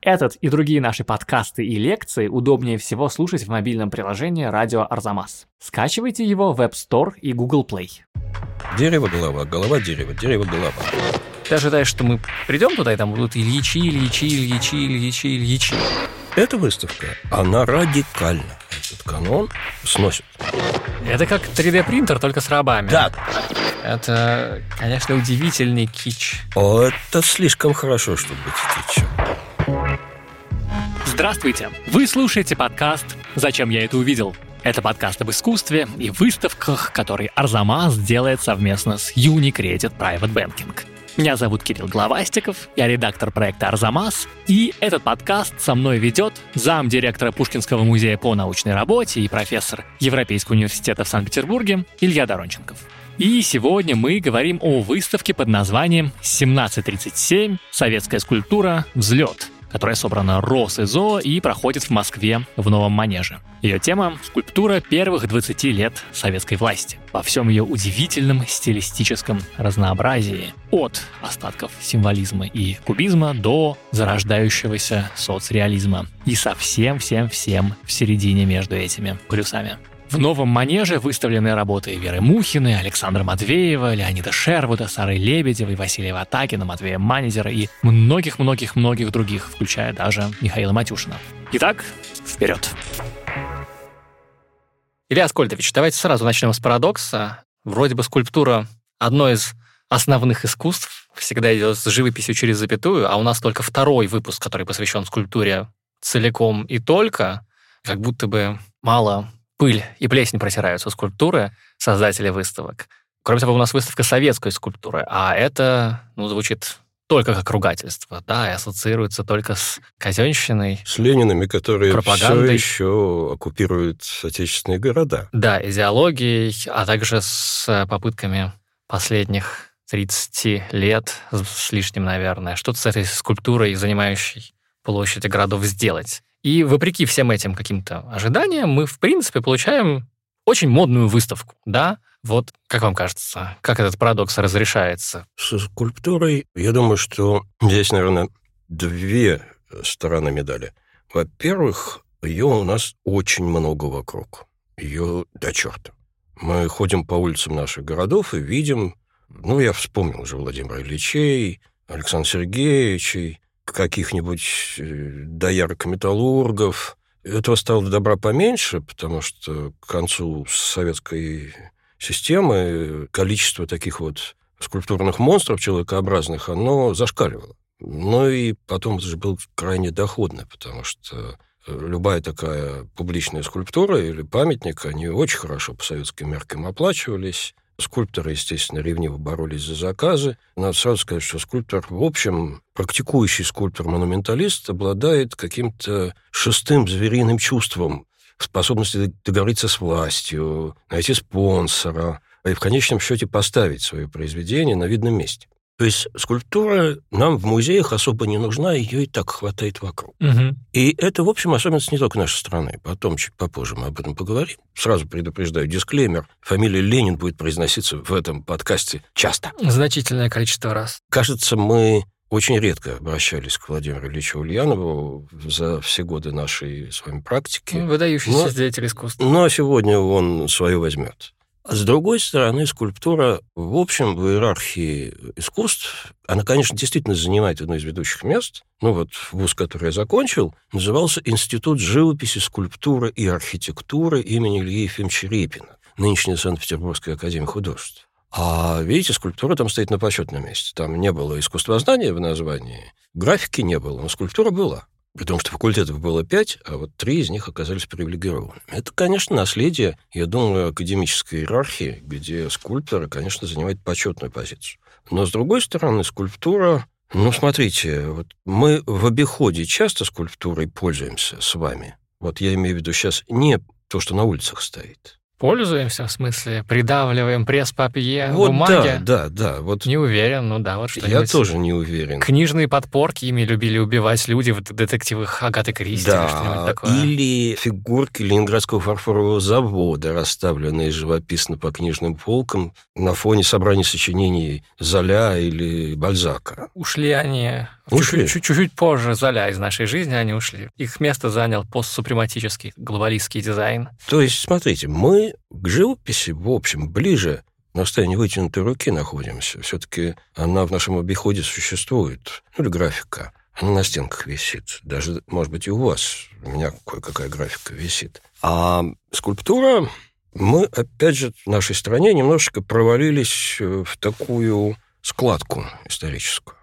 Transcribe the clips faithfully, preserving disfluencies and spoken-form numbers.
Этот и другие наши подкасты и лекции удобнее всего слушать в мобильном приложении «Радио Арзамас». Скачивайте его в App Store и Google Play. Дерево-голова, голова-дерево, дерево-голова. Ты ожидаешь, что мы придем туда, и там будут Ильичи, Ильичи, Ильичи, Ильичи, Ильичи? Эта выставка, она радикальна. Этот канон сносит. Это как три дэ-принтер, только с рабами. Да. Это, конечно, удивительный кич. О, это слишком хорошо, чтобы быть кичем. Здравствуйте! Вы слушаете подкаст «Зачем я это увидел?». Это подкаст об искусстве и выставках, который Арзамас делает совместно с Unicredit Private Banking. Меня зовут Кирилл Главастиков, я редактор проекта «Арзамас», и этот подкаст со мной ведет замдиректора Пушкинского музея по научной работе и профессор Европейского университета в Санкт-Петербурге Илья Доронченков. И сегодня мы говорим о выставке под названием семнадцать тридцать семь. Советская скульптура «Взлет», которая собрана РосИЗО и проходит в Москве в Новом Манеже. Ее тема – скульптура первых двадцати лет советской власти во всем ее удивительном стилистическом разнообразии. От остатков символизма и кубизма до зарождающегося соцреализма. И совсем-всем-всем в середине между этими полюсами. В Новом Манеже выставлены работы Веры Мухиной, Александра Матвеева, Леонида Шервуда, Сары Лебедевой, Василия Ватагина, Матвея Манезера и многих-многих-многих других, включая даже Михаила Матюшина. Итак, вперед! Илья Аскольдович, давайте сразу начнем с парадокса. Вроде бы скульптура – одно из основных искусств, всегда идет с живописью через запятую, а у нас только второй выпуск, который посвящен скульптуре целиком и только, как будто бы мало... Пыль и плесень протираются скульптуры создателей выставок. Кроме того, у нас выставка советской скульптуры, а это, ну, звучит только как ругательство, да, и ассоциируется только с казенщиной, с Ленинами, которые пропагандой. все еще оккупируют отечественные города. Да, идеологией, а также с попытками последних тридцати лет с лишним, наверное, что-то с этой скульптурой, занимающей площади городов, сделать. И вопреки всем этим каким-то ожиданиям мы, в принципе, получаем очень модную выставку, да? Вот, как вам кажется, как этот парадокс разрешается? Со скульптурой, я думаю, что здесь, наверное, две стороны медали. Во-первых, ее у нас очень много вокруг. Ее до черта. Мы ходим по улицам наших городов и видим, ну, я вспомнил уже Владимира Ильичей, Александра Сергеевичей, каких-нибудь доярок-металлургов. Этого стало добра поменьше, потому что к концу советской системы количество таких вот скульптурных монстров человекообразных, оно зашкаливало. Ну и потом это же было крайне доходно, потому что любая такая публичная скульптура или памятник, они очень хорошо по советским меркам оплачивались. Скульпторы, естественно, ревниво боролись за заказы. Надо сразу сказать, что скульптор, в общем, практикующий скульптор-монументалист обладает каким-то шестым звериным чувством, способностью договориться с властью, найти спонсора и в конечном счете поставить свое произведение на видном месте. То есть скульптура нам в музеях особо не нужна, ее и так хватает вокруг. Угу. И это, в общем, особенность не только нашей страны. Потом, чуть попозже мы об этом поговорим. Сразу предупреждаю, дисклеймер. Фамилия Ленин будет произноситься в этом подкасте часто. Значительное количество раз. Кажется, мы очень редко обращались к Владимиру Ильичу Ульянову за все годы нашей с вами практики. Выдающийся но, деятель искусства. Но сегодня он свое возьмет. С другой стороны, скульптура, в общем, в иерархии искусств, она, конечно, действительно занимает одно из ведущих мест. Ну вот вуз, который я закончил, назывался Институт живописи, скульптуры и архитектуры имени Ильи Ефимовича Репина, нынешняя Санкт-Петербургская академия художеств. А видите, скульптура там стоит на почетном месте. Там не было искусствознания в названии, графики не было, но скульптура была. Потому что факультетов было пять, а вот три из них оказались привилегированными. Это, конечно, наследие, я думаю, академической иерархии, где скульптор, конечно, занимает почетную позицию. Но, с другой стороны, скульптура... Ну, смотрите, вот мы в обиходе часто скульптурой пользуемся с вами. Вот я имею в виду сейчас не то, что на улицах стоит. Пользуемся, в смысле, придавливаем пресс-папье, вот бумаги? Да, да, да. Вот не уверен, ну да, вот что-нибудь. Я тоже не уверен. Книжные подпорки, ими любили убивать люди в детективах Агаты Кристи да, или что-нибудь такое. Или фигурки Ленинградского фарфорового завода, расставленные живописно по книжным полкам на фоне собрания сочинений Золя или Бальзака. Ушли они Ушли. Чуть-чуть позже Золя из нашей жизни они ушли. Их место занял постсупрематический глобалистский дизайн. То есть, смотрите, мы к живописи, в общем, ближе на расстоянии вытянутой руки находимся. Все-таки она в нашем обиходе существует. Ну, или графика. Она на стенках висит. Даже, может быть, и у вас. У меня кое-какая графика висит. А скульптура... Мы, опять же, в нашей стране немножечко провалились в такую складку историческую.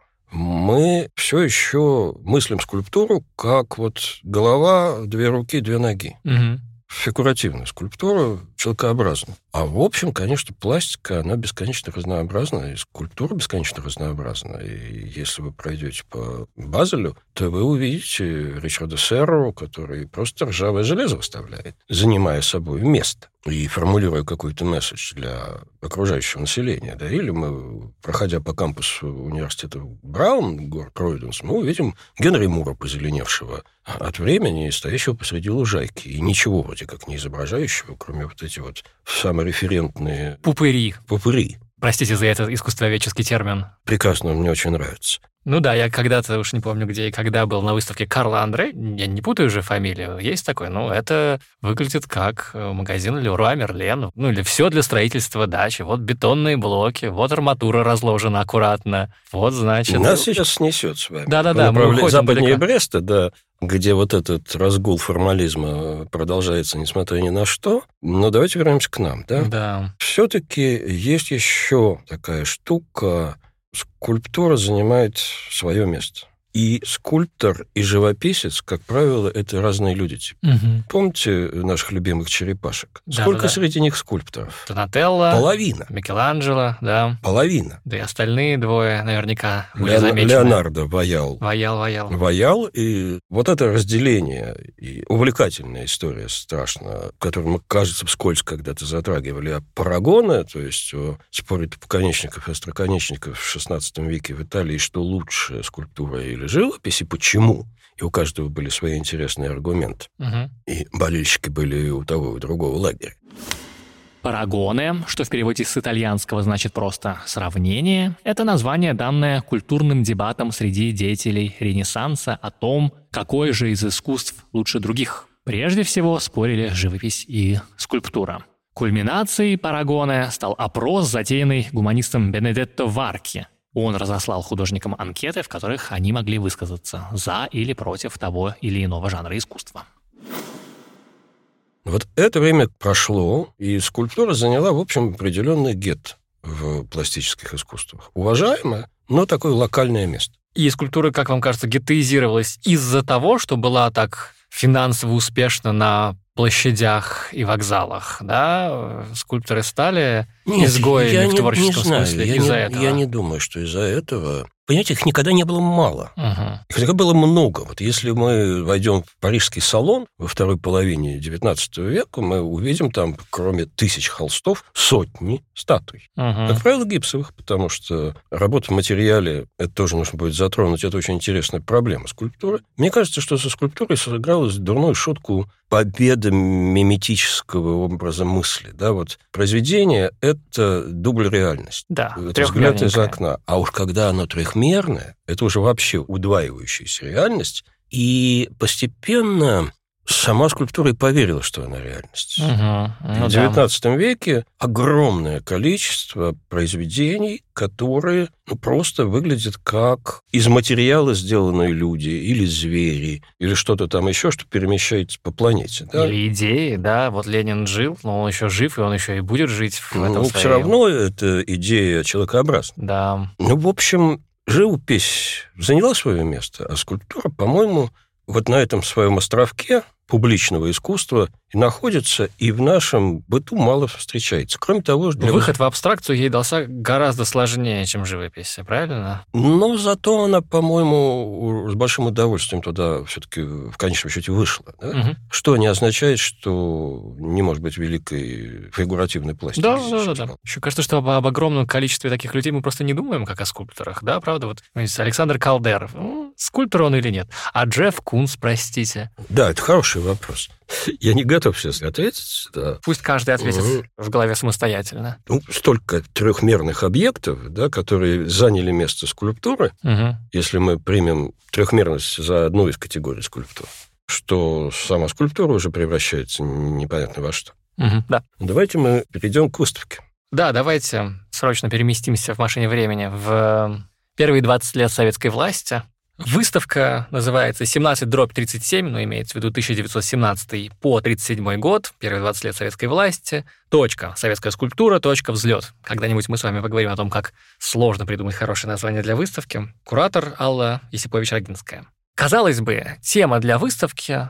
Мы все еще мыслим скульптуру как вот голова, две руки, две ноги. Угу. Фигуративную скульптуру, человекообразную. А в общем, конечно, пластика, она бесконечно разнообразна, и скульптура бесконечно разнообразна. И если вы пройдете по Базелю, то вы увидите Ричарда Серру, который просто ржавое железо выставляет, занимая собой место и формулируя какой-то месседж для окружающего населения. Да? Или мы, проходя по кампусу университета Браун, город Пройденс, мы увидим Генри Мура, позеленевшего от времени, стоящего посреди лужайки, и ничего вроде как не изображающего, кроме вот эти вот самореферентные... Пупыри. Пупыри. Простите за этот искусствоведческий термин. Прекрасно, он мне очень нравится. Ну да, я когда-то, уж не помню где и когда, был на выставке Карла Андре, я не путаю же фамилию, есть такой, ну, это выглядит как магазин Леруа Мерлен, ну, или все для строительства дачи, вот бетонные блоки, вот арматура разложена аккуратно, вот, значит... Нас сейчас снесет с вами. Да-да-да, мы уходим западнее далеко. Бреста, да, где вот этот разгул формализма продолжается, несмотря ни на что. Но давайте вернемся к нам, да? Да. Все-таки есть еще такая штука... Скульптура занимает свое место. И скульптор, и живописец, как правило, это разные люди. Угу. Помните наших любимых черепашек? Да, Сколько да, да. среди них скульпторов? Донателло. Половина. Микеланджело, да. Половина. Да и остальные двое наверняка были Леон... замечены. Леонардо Ваял. Ваял, Ваял. Ваял, и вот это разделение, и увлекательная история страшно, которую мы, кажется, вскользь когда-то затрагивали, а Парагона, то есть о споре тупоконечников и остроконечников в шестнадцатом веке в Италии, что лучше, скульптура или живопись, и почему. И у каждого были свои интересные аргументы. Угу. И болельщики были у того и другого лагеря. Парагоне, что в переводе с итальянского значит просто «сравнение», это название, данное культурным дебатам среди деятелей Ренессанса о том, какое же из искусств лучше других. Прежде всего спорили живопись и скульптура. Кульминацией Парагоне стал опрос, затеянный гуманистом Бенедетто Варки. Он разослал художникам анкеты, в которых они могли высказаться за или против того или иного жанра искусства. Вот это время прошло, и скульптура заняла, в общем, определенный гет в пластических искусствах. Уважаемое, но такое локальное место. И скульптура, как вам кажется, геттоизировалась из-за того, что была так финансово успешна на площадях и вокзалах, да? Скульпторы стали Нет, изгоями я в не, творческом не знаю, смысле я из-за не, этого. Я не думаю, что из-за этого... Понимаете, их никогда не было мало. Угу. Их всегда было много. Вот если мы войдем в парижский салон во второй половине девятнадцатого века, мы увидим там, кроме тысяч холстов, сотни статуй. Угу. Как правило, гипсовых, потому что работа в материале, это тоже нужно будет затронуть, это очень интересная проблема скульптуры. Мне кажется, что со скульптурой сыгралась дурную шутку победа миметического образа мысли. Да, вот произведение — это дубль реальности. Да, это взгляд из окна. А уж когда оно трехмерное, это уже вообще удваивающаяся реальность. И постепенно сама скульптура и поверила, что она реальность. Угу. Ну, в девятнадцатом да. веке огромное количество произведений, которые ну, просто выглядят как из материала сделанные люди, или звери, или что-то там еще, что перемещается по планете. Да? Или идеи, да. Вот Ленин жил, но он еще жив, и он еще и будет жить в ну, этом Ну, все равно это идея человекообразная. Да. Ну, в общем, живопись заняла свое место, а скульптура, по-моему, вот на этом своем островке публичного искусства и находится, и в нашем быту мало встречается. Кроме того... Для... Выход в абстракцию ей дался гораздо сложнее, чем живопись, правильно? Но зато она, по-моему, с большим удовольствием туда все-таки в конечном счете вышла. Да? Угу. Что не означает, что не может быть великой фигуративной пластики. Да, да, да, да. Еще кажется, что об, об огромном количестве таких людей мы просто не думаем, как о скульпторах. Да, правда? Вот Александр Калдер. Ну, скульптор он или нет? А Джефф Кунс, простите. Да, это хороший хороший вопрос. Я не готов сейчас ответить. Да. Пусть каждый ответит угу. в голове самостоятельно. Ну, столько трехмерных объектов, да, которые заняли место скульптуры, угу. если мы примем трехмерность за одну из категорий скульптур, что сама скульптура уже превращается непонятно во что. Угу, да. Давайте мы перейдем к выставке. Да, давайте срочно переместимся в машине времени в первые двадцать лет советской власти. Выставка называется семнадцать дробь тридцать семь, но имеется в виду тысяча девятьсот семнадцатый по тридцать седьмой год, первые двадцать лет советской власти, точка, советская скульптура, точка, взлет. Когда-нибудь мы с вами поговорим о том, как сложно придумать хорошее название для выставки. Куратор Алла Есипович-Рогинская. Казалось бы, тема для выставки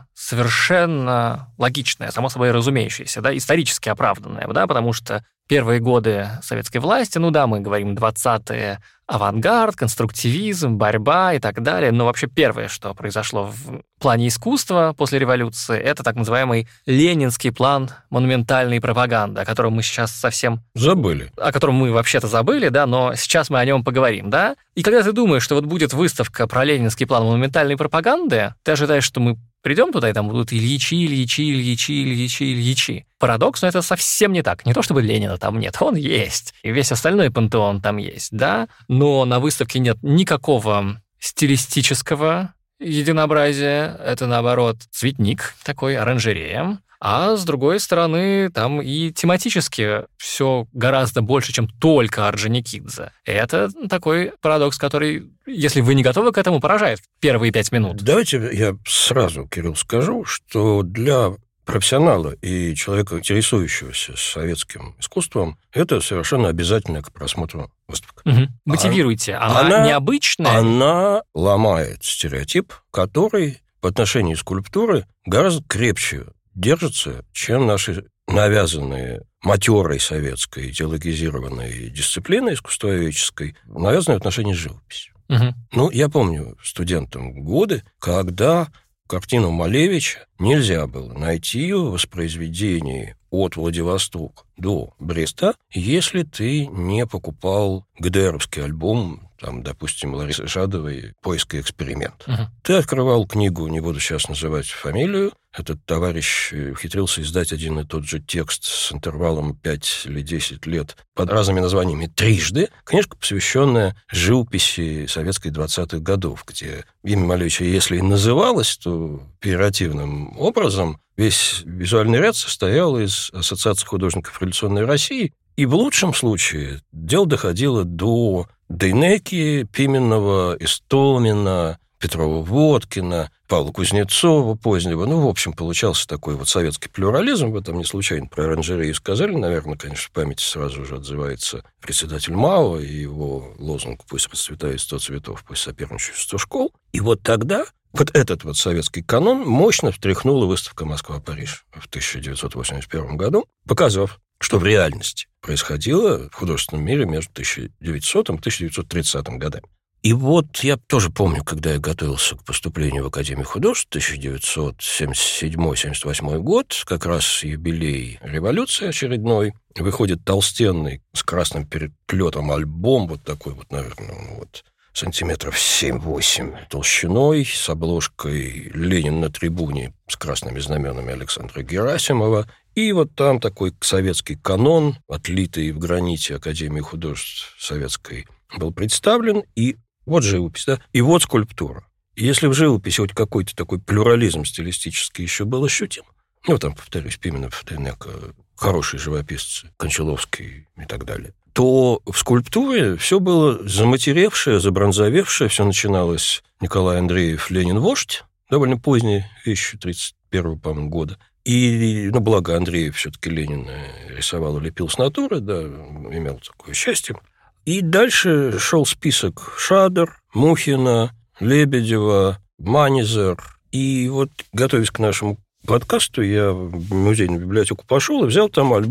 совершенно логичная, само собой разумеющаяся, да, исторически оправданная, да, потому что первые годы советской власти, ну да, мы говорим двадцатые, авангард, конструктивизм, борьба и так далее, но вообще первое, что произошло в плане искусства после революции, это так называемый ленинский план монументальной пропаганды, о котором мы сейчас совсем... Забыли. О котором мы вообще-то забыли, да, но сейчас мы о нем поговорим, да. И когда ты думаешь, что вот будет выставка про ленинский план монументальной пропаганды, ты ожидаешь, что мы придем туда, и там будут Ильичи, Ильичи, Ильичи, Ильичи, Ильичи. Парадокс, но это совсем не так. Не то, чтобы Ленина там нет, он есть. И весь остальной пантеон там есть, да. Но на выставке нет никакого стилистического единообразия. Это, наоборот, цветник такой, оранжерея. А с другой стороны, там и тематически все гораздо больше, чем только Орджоникидзе. Это такой парадокс, который, если вы не готовы к этому, поражает в первые пять минут. Давайте я сразу, Кирилл, скажу, что для профессионала и человека, интересующегося советским искусством, это совершенно обязательно к просмотру выставка. Угу. Мотивируйте. Она, она необычная? Она ломает стереотип, который по отношению к скульптуре гораздо крепче держится, чем наши навязанные матерой советской идеологизированной дисциплины искусствоведческой, навязанные в отношении живописи. Угу. Ну, я помню студентам годы, когда картину Малевича нельзя было найти в воспроизведении от Владивостока до Бреста, если ты не покупал ГДРовский альбом, там, допустим, Ларисы Жадовой «Поиск и эксперимент». Uh-huh. Ты открывал книгу, не буду сейчас называть фамилию, этот товарищ ухитрился издать один и тот же текст с интервалом пять или десять лет под разными названиями трижды. Книжка, посвященная живописи советской двадцатых годов, где имя Малевича, если и называлось, то оперативным образом весь визуальный ряд состоял из Ассоциации художников революционной России, и в лучшем случае дело доходило до Дейнеки, Пименова, Истомина, Петрова-Водкина, Павла Кузнецова позднего. Ну, в общем, получался такой вот советский плюрализм. В этом не случайно про оранжерею сказали. Наверное, конечно, в памяти сразу же отзывается председатель МАО и его лозунг «Пусть расцветает сто цветов, пусть соперничают сто школ». И вот тогда вот этот вот советский канон мощно встряхнула выставка «Москва-Париж» в тысяча девятьсот восемьдесят первом году, показав, что в реальности происходило в художественном мире между тысяча девятисотым и тысяча девятьсот тридцатым годами. И вот я тоже помню, когда я готовился к поступлению в Академию художеств, тысяча девятьсот семьдесят седьмой — семьдесят восьмой год, как раз юбилей революции очередной, выходит толстенный с красным переплетом альбом, вот такой вот, наверное, ну вот, сантиметров семь-восемь толщиной, с обложкой «Ленин на трибуне» с красными знаменами Александра Герасимова. И вот там такой советский канон, отлитый в граните Академии художеств советской, был представлен. И вот живопись, да, и вот скульптура. И если в живописи хоть какой-то такой плюрализм стилистический еще был ощутим, ну, там, повторюсь, Пименов, Дейнека, хорошие живописцы, Кончаловский и так далее, то в скульптуре все было заматеревшее, забронзовевшее. Все начиналось Николай Андреев «Ленин-вождь», довольно поздняя вещь, тридцать первого, по-моему, года. И, ну, благо Андреев все-таки Ленин рисовал и лепил с натуры, да, имел такое счастье. И дальше шел список Шадер, Мухина, Лебедева, Манизер. И вот, готовясь к нашему подкасту, я в музейную библиотеку пошел и взял там альбом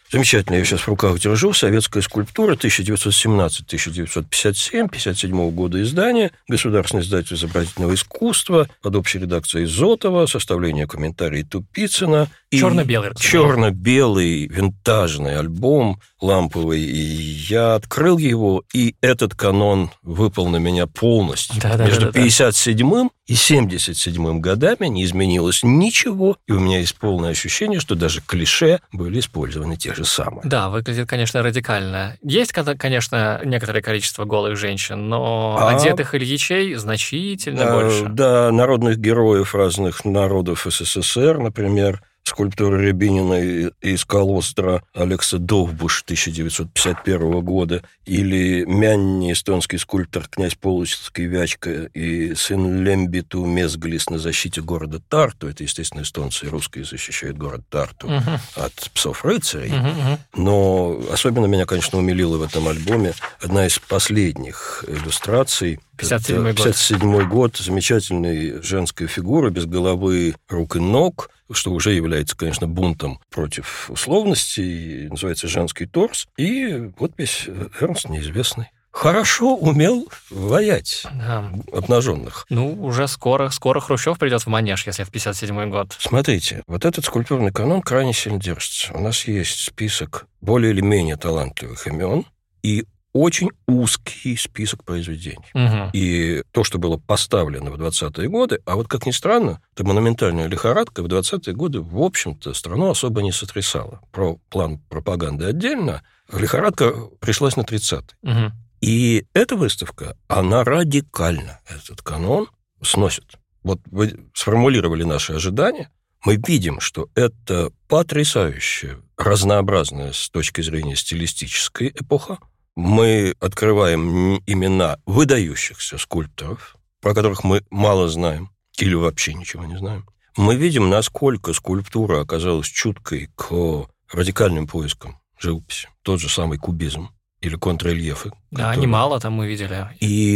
Замечательно, я сейчас в руках держу. Советская скульптура, тысяча девятьсот семнадцатый — тысяча девятьсот пятьдесят седьмой, пятьдесят седьмого года издания, Государственный издатель изобразительного искусства, под общей редакцией Зотова, составление комментариев Тупицына. Черно-белый. Черно-белый винтажный альбом, ламповый. И я открыл его, и этот канон выпал на меня полностью. Да, да, Между да, да, пятьдесят седьмым и семьдесят седьмым годами не изменилось ничего, и у меня есть полное ощущение, что даже клише были использованы те же самые. Да, выглядит, конечно, радикально. Есть, конечно, некоторое количество голых женщин, но а... одетых Ильичей значительно а, больше. Да, народных героев разных народов СССР, например, скульптура Рябинина из Колостра Алекса Довбуш тысяча девятьсот пятьдесят первого года, или Мянни, эстонский скульптор, князь Полоцкий Вячка и сын Лембиту Мезглис на защите города Тарту. Это, естественно, эстонцы и русские защищают город Тарту uh-huh. от псов-рыцарей. Uh-huh. Но особенно меня, конечно, умилила в этом альбоме одна из последних иллюстраций. пятьдесят седьмой год. пятьдесят седьмой год. Замечательная женская фигура, без головы, рук и ног, что уже является, конечно, бунтом против условностей, называется «Женский торс», и подпись «Эрнст неизвестный». Хорошо умел ваять да. обнаженных. Ну, уже скоро, скоро Хрущев придет в манеж, если в пятьдесят седьмой год. Смотрите, вот этот скульптурный канон крайне сильно держится. У нас есть список более или менее талантливых имен и очень узкий список произведений. Угу. И то, что было поставлено в двадцатые годы, а вот, как ни странно, эта монументальная лихорадка в двадцатые годы, в общем-то, страну особо не сотрясала. Про план пропаганды отдельно, лихорадка пришлась на тридцатые. Угу. И эта выставка, она радикально этот канон сносит. Вот вы сформулировали наши ожидания, мы видим, что это потрясающая, разнообразная с точки зрения стилистической эпоха. Мы открываем имена выдающихся скульпторов, про которых мы мало знаем или вообще ничего не знаем. Мы видим, насколько скульптура оказалась чуткой к радикальным поискам живописи. Тот же самый кубизм или контррельефы. Да, которые... немало там мы видели. И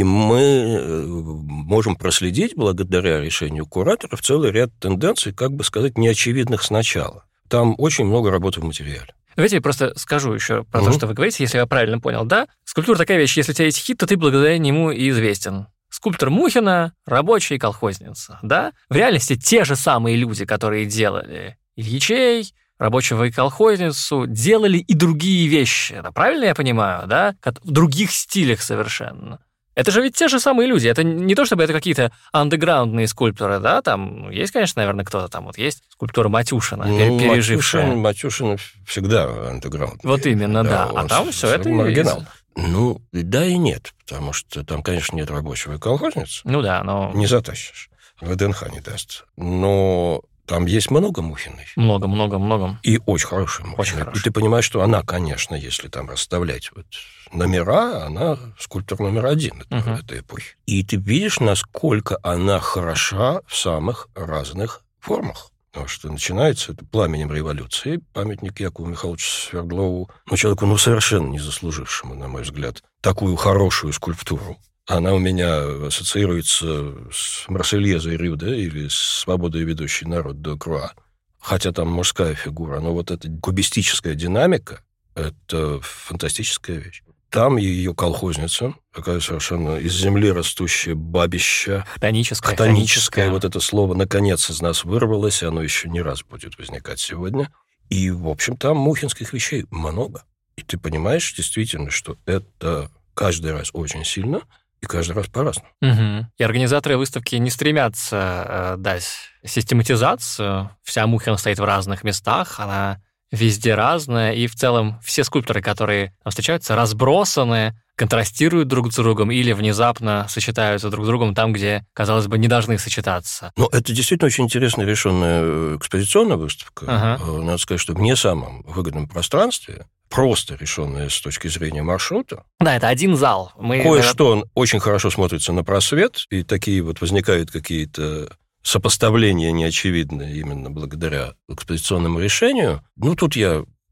мы можем проследить, благодаря решению кураторов, целый ряд тенденций, как бы сказать, неочевидных сначала. Там очень много работы в материале. Давайте я просто скажу еще про угу. то, что вы говорите, если я правильно понял. Да, скульптура такая вещь, если у тебя есть хит, то ты благодаря нему и известен. Скульптор Мухина – рабочая колхозница, да? В реальности те же самые люди, которые делали Ильичей, рабочего и колхозницу, делали и другие вещи. Это правильно я понимаю, да? В других стилях совершенно. Это же ведь те же самые люди. Это не то, чтобы это какие-то андеграундные скульпторы, да? Там есть, конечно, наверное, кто-то там. Вот есть скульптура Матюшина, ну, пережившая. Матюшин, Матюшин всегда андеграунд. Вот именно, да. да. А там все это маргинал. Ну, да и нет, потому что там, конечно, нет рабочего и колхозницы. Ну да, но... Не затащишь. ВДНХ не даст. Но... Там есть много Мухиной. Много, много, много. И очень хорошая Мухина. Очень хорошая. И ты понимаешь, что она, конечно, если там расставлять вот номера, она скульптор номер один uh-huh. этой эпохи. И ты видишь, насколько она хороша в самых разных формах. Потому что начинается это пламенем революции, памятник Якову Михайловичу Свердлову, ну, человеку, ну, совершенно не заслужившему, на мой взгляд, такую хорошую скульптуру. Она у меня ассоциируется с Марсельезой Рюде или с «Свободой ведущий народ» де Круа. Хотя там мужская фигура, но вот эта кубистическая динамика – это фантастическая вещь. Там ее колхозница, такая совершенно из земли растущая бабища. Хтоническая. Хтоническая. Вот это слово, наконец, из нас вырвалось, и оно еще не раз будет возникать сегодня. И, в общем, там мухинских вещей много. И ты понимаешь действительно, что это каждый раз очень сильно, и каждый раз по-разному. Угу. И организаторы выставки не стремятся э, дать систематизацию. Вся Мухина стоит в разных местах, она везде разная, и в целом все скульпторы, которые там встречаются, разбросаны, контрастируют друг с другом или внезапно сочетаются друг с другом там, где, казалось бы, не должны сочетаться. Ну, это действительно очень интересно решенная экспозиционная выставка. Ага. Надо сказать, что в не самом выгодном пространстве, просто решенная с точки зрения маршрута. Да, это один зал. Мы... Кое-что он очень хорошо смотрится на просвет, и такие вот возникают какие-то сопоставления неочевидные именно благодаря экспозиционному решению. Ну, тут я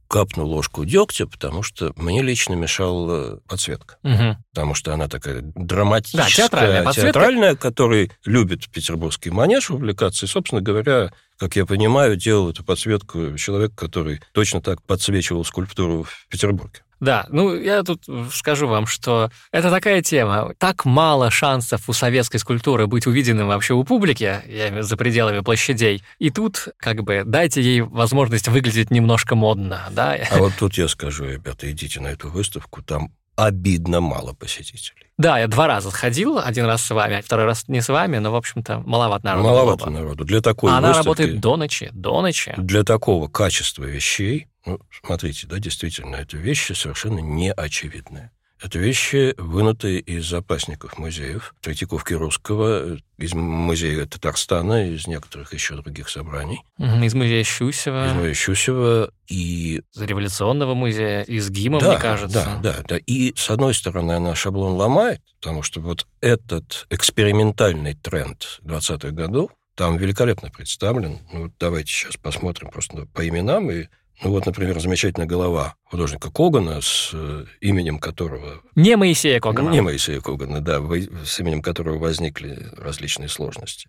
капну ложку дегтя, потому что мне лично мешала подсветка. Угу. Потому что она такая драматическая, да, театральная, подсветка. театральная, который любит петербургский манеж увлекаться. И, собственно говоря, как я понимаю, делал эту подсветку человек, который точно так подсвечивал скульптуру в Петербурге. Да, ну, я тут скажу вам, что это такая тема. Так мало шансов у советской скульптуры быть увиденным вообще у публики, я имею в виду, за пределами площадей. И тут, как бы, дайте ей возможность выглядеть немножко модно, да? А вот тут я скажу, ребята, идите на эту выставку, там обидно мало посетителей. Да, я два раза сходил, один раз с вами, второй раз не с вами, но, в общем-то, маловато народу. Маловато народу. Для такой а выставки... Она работает до ночи, до ночи. Для такого качества вещей, ну, смотрите, да, действительно, это вещи совершенно неочевидные. Это вещи, вынутые из запасников музеев Третьяковки Русского, из музея Татарстана, из некоторых еще других собраний. Из музея Щусева. Из музея Щусева и... Из революционного музея, из ГИМа, да, мне кажется. Да, да, да. И, с одной стороны, она шаблон ломает, потому что вот этот экспериментальный тренд двадцатых годов там великолепно представлен. Ну, давайте сейчас посмотрим просто по именам и... Ну вот, например, замечательная голова художника Когана, с именем которого... Не Моисея Когана. Не Моисея Когана, да, с именем которого возникли различные сложности.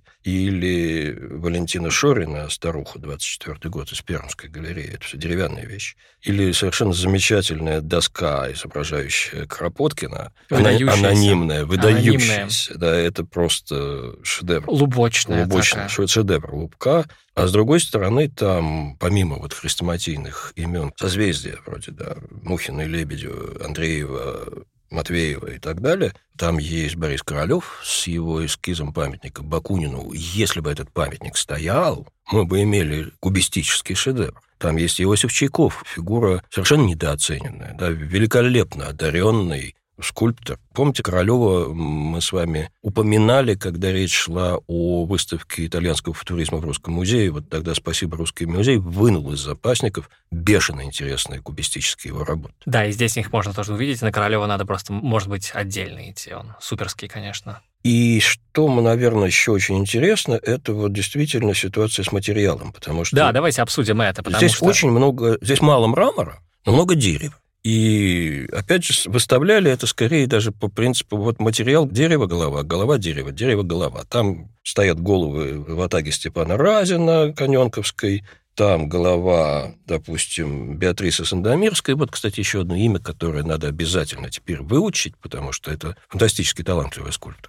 Или Валентина Шорина, старуха, двадцать четвёртый год, из Пермской галереи. Это все деревянные вещи. Или совершенно замечательная доска, изображающая Кропоткина. Выдающаяся. Анонимная, выдающаяся. Анонимная. Да, это просто шедевр. Лубочная Лубочная, такая. Шедевр Лубка. А с другой стороны, там, помимо вот хрестоматийных имен, созвездия вроде, да, Мухина и Лебедева, Андреева, Матвеева и так далее, там есть Борис Королёв с его эскизом памятника Бакунину. Если бы этот памятник стоял, мы бы имели кубистический шедевр. Там есть Иосиф Чайков, фигура совершенно недооцененная, да, великолепно одаренный скульптор. Помните, Королёва мы с вами упоминали, когда речь шла о выставке итальянского футуризма в Русском музее. Вот тогда «Спасибо, Русский музей» вынул из запасников бешено интересные кубистические его работы. Да, и здесь их можно тоже увидеть. На Королёва надо просто, может быть, отдельно идти. Он суперский, конечно. И что, наверное, еще очень интересно, это вот действительно ситуация с материалом, потому что... Да, давайте обсудим это, потому здесь что... очень много... Здесь мало мрамора, но много дерева. И, опять же, выставляли это скорее даже по принципу вот материал дерево-голова, голова-дерево, дерево-голова. Там стоят головы в атаге Степана Разина, Каненковской, там голова, допустим, Беатрисы Сандомирской. Вот, кстати, еще одно имя, которое надо обязательно теперь выучить, потому что это фантастически талантливый скульптор.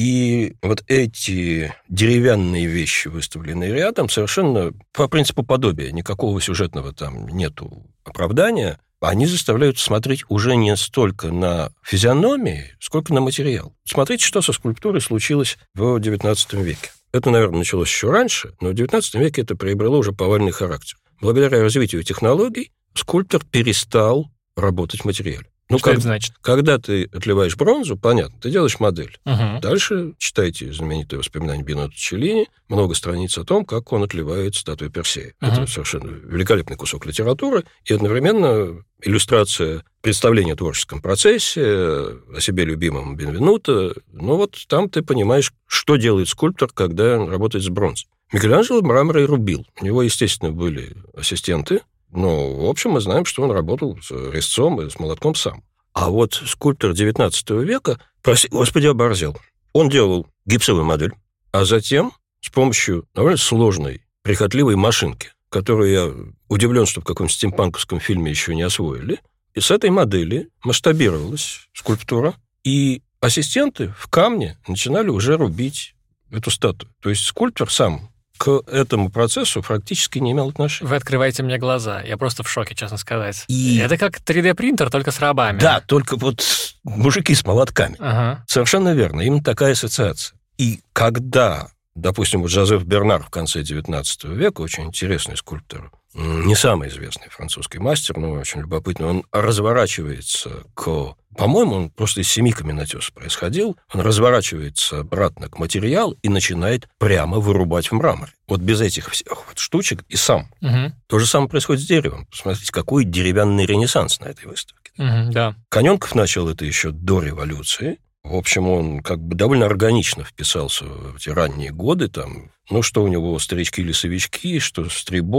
И вот эти деревянные вещи, выставленные рядом, совершенно по принципу подобия, никакого сюжетного там нету оправдания, они заставляют смотреть уже не столько на физиономии, сколько на материал. Смотрите, что со скульптурой случилось в девятнадцатом веке. Это, наверное, началось еще раньше, но в девятнадцатом веке это приобрело уже повальный характер. Благодаря развитию технологий скульптор перестал работать в материале. Ну, что как, это значит? Когда ты отливаешь бронзу, понятно, ты делаешь модель. Угу. Дальше читайте знаменитые воспоминания Бинотто Челлини, много страниц о том, как он отливает статую Персея. Угу. Это совершенно великолепный кусок литературы, и одновременно иллюстрация представления о творческом процессе, о себе любимом Бенвенуто. Ну вот там ты понимаешь, что делает скульптор, когда он работает с бронзой. Микеланджело мрамор и рубил. У него, естественно, были ассистенты, но, в общем, мы знаем, что он работал с резцом и с молотком сам. А вот скульптор девятнадцатого века, прости господи, оборзел. Он делал гипсовую модель, а затем с помощью довольно сложной, прихотливой машинки, которую я удивлен, что в каком-нибудь стимпанковском фильме еще не освоили, и с этой модели масштабировалась скульптура, и ассистенты в камне начинали уже рубить эту статую. То есть скульптор сам к этому процессу практически не имел отношения. Вы открываете мне глаза. Я просто в шоке, честно сказать. И... Это как три дэ-принтер, только с рабами. Да, только вот мужики с молотками. Ага. Совершенно верно. Именно такая ассоциация. И когда, допустим, вот Жозеф Бернар в конце девятнадцатого века, очень интересный скульптор, не самый известный французский мастер, но очень любопытный, он разворачивается к... По-моему, он просто из семи каменотесов происходил. Он разворачивается обратно к материалу и начинает прямо вырубать в мраморе. Вот без этих всех вот штучек и сам. Угу. То же самое происходит с деревом. Посмотрите, какой деревянный ренессанс на этой выставке. Угу, да. Каненков начал это еще до революции. В общем, он как бы довольно органично вписался в эти ранние годы. Там, ну, что у него, старички-лесовички, что стрибок,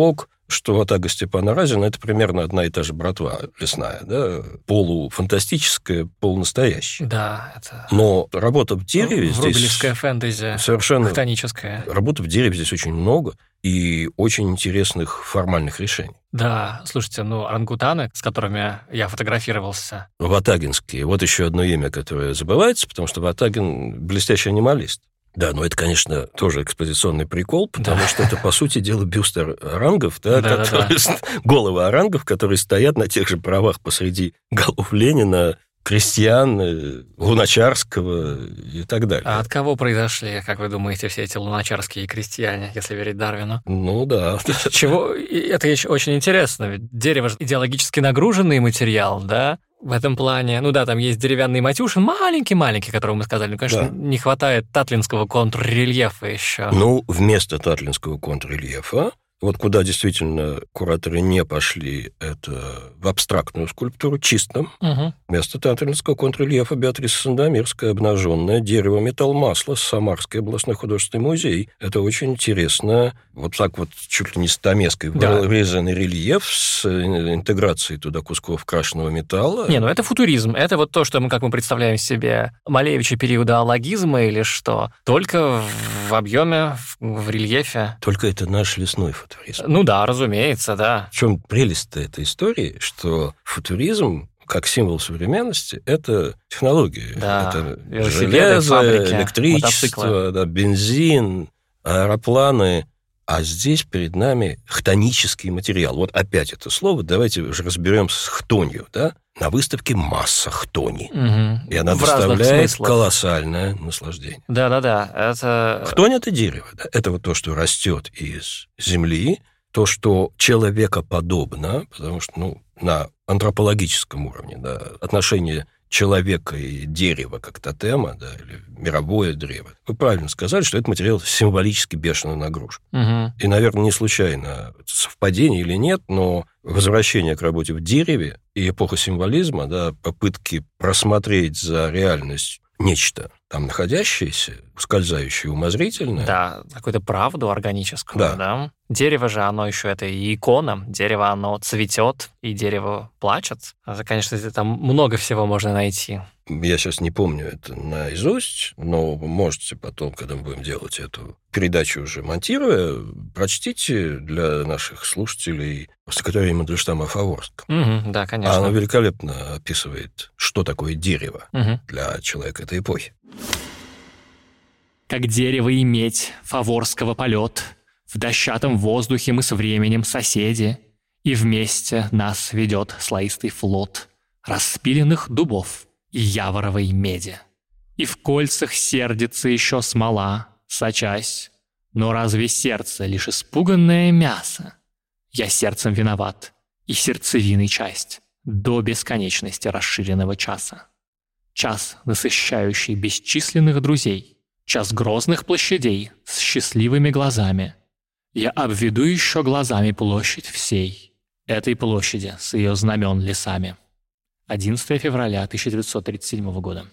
что ватага Степана Разина — это примерно одна и та же братва лесная, да, полуфантастическая, полунастоящая. Да, это... Но работа в дереве здесь... Врубелевская фэнтези, совершенно... хтоническая. Работа в дереве здесь очень много и очень интересных формальных решений. Да, слушайте, ну, орангутаны, с которыми я фотографировался. Ватагинские. Вот еще одно имя, которое забывается, потому что Ватагин — блестящий анималист. Да, но это, конечно, тоже экспозиционный прикол, потому да. что это, по сути дела, бюст орангов, да, да, которые, да, да. головы орангов, которые стоят на тех же правах посреди голов Ленина, крестьян, Луначарского и так далее. А от кого произошли, как вы думаете, все эти луначарские крестьяне, если верить Дарвину? Ну да. Чего? Это еще очень интересно, ведь дерево же идеологически нагруженный материал, да? В этом плане, ну да, там есть деревянный Матюшин, маленький-маленький, которого мы сказали, ну, конечно, да. не хватает татлинского контррельефа еще. Ну, вместо татлинского контррельефа, вот куда действительно кураторы не пошли, это в абстрактную скульптуру, чисто. Угу. Вместо татлинского контррельефа Беатриса Сандомирская, обнаженное дерево, металл, масло, Самарский областной художественный музей. Это очень интересно. Вот так вот чуть ли не стамеской да. вырезанный рельеф с интеграцией туда кусков крашеного металла. Не, ну это футуризм. Это вот то, что мы, как мы представляем себе, Малевича периода алогизма или что. Только в объеме, в рельефе. Только это наш лесной футуризм. Ну да, разумеется, да. В чем прелесть этой истории, что футуризм как символ современности — это технологии. Да. Это железо, фабрики, электричество, да, бензин, аэропланы. А здесь перед нами хтонический материал. Вот опять это слово. Давайте уже разберемся с хтонью, да? На выставке масса хтони. Угу. И она в доставляет колоссальное наслаждение. Да-да-да. Это... Хтонь — это дерево. Да? Это вот то, что растет из земли, то, что человекоподобно, потому что, ну, на антропологическом уровне, да, отношение человека и дерева как тотема, да, или мировое древо. Вы правильно сказали, что этот материал символически бешено нагружен. Угу. И, наверное, не случайно совпадение или нет, но возвращение к работе в дереве и эпоха символизма, да, попытки просмотреть за реальность нечто там находящееся, ускользающее, умозрительное. Да, какую-то правду органическую, да. да. Дерево же, оно еще это и икона. Дерево, оно цветет, и дерево плачет. Это, конечно, там много всего можно найти. Я сейчас не помню это наизусть, но вы можете потом, когда мы будем делать эту передачу уже монтируя, прочтите для наших слушателей стихотворение Мандельштама о Фаворском. Угу, да, конечно. Оно великолепно описывает, что такое дерево угу. для человека этой эпохи. Как дерево и медь Фаворского полет, в дощатом воздухе мы с временем соседи, и вместе нас ведет слоистый флот распиленных дубов и яворовой меди. И в кольцах сердится еще смола, сочась, но разве сердце лишь испуганное мясо? Я сердцем виноват, и сердцевиной часть до бесконечности расширенного часа. Час, насыщающий бесчисленных друзей, час грозных площадей с счастливыми глазами. Я обведу еще глазами площадь всей этой площади с ее знамен лесами. одиннадцатого февраля тысяча девятьсот тридцать седьмого года.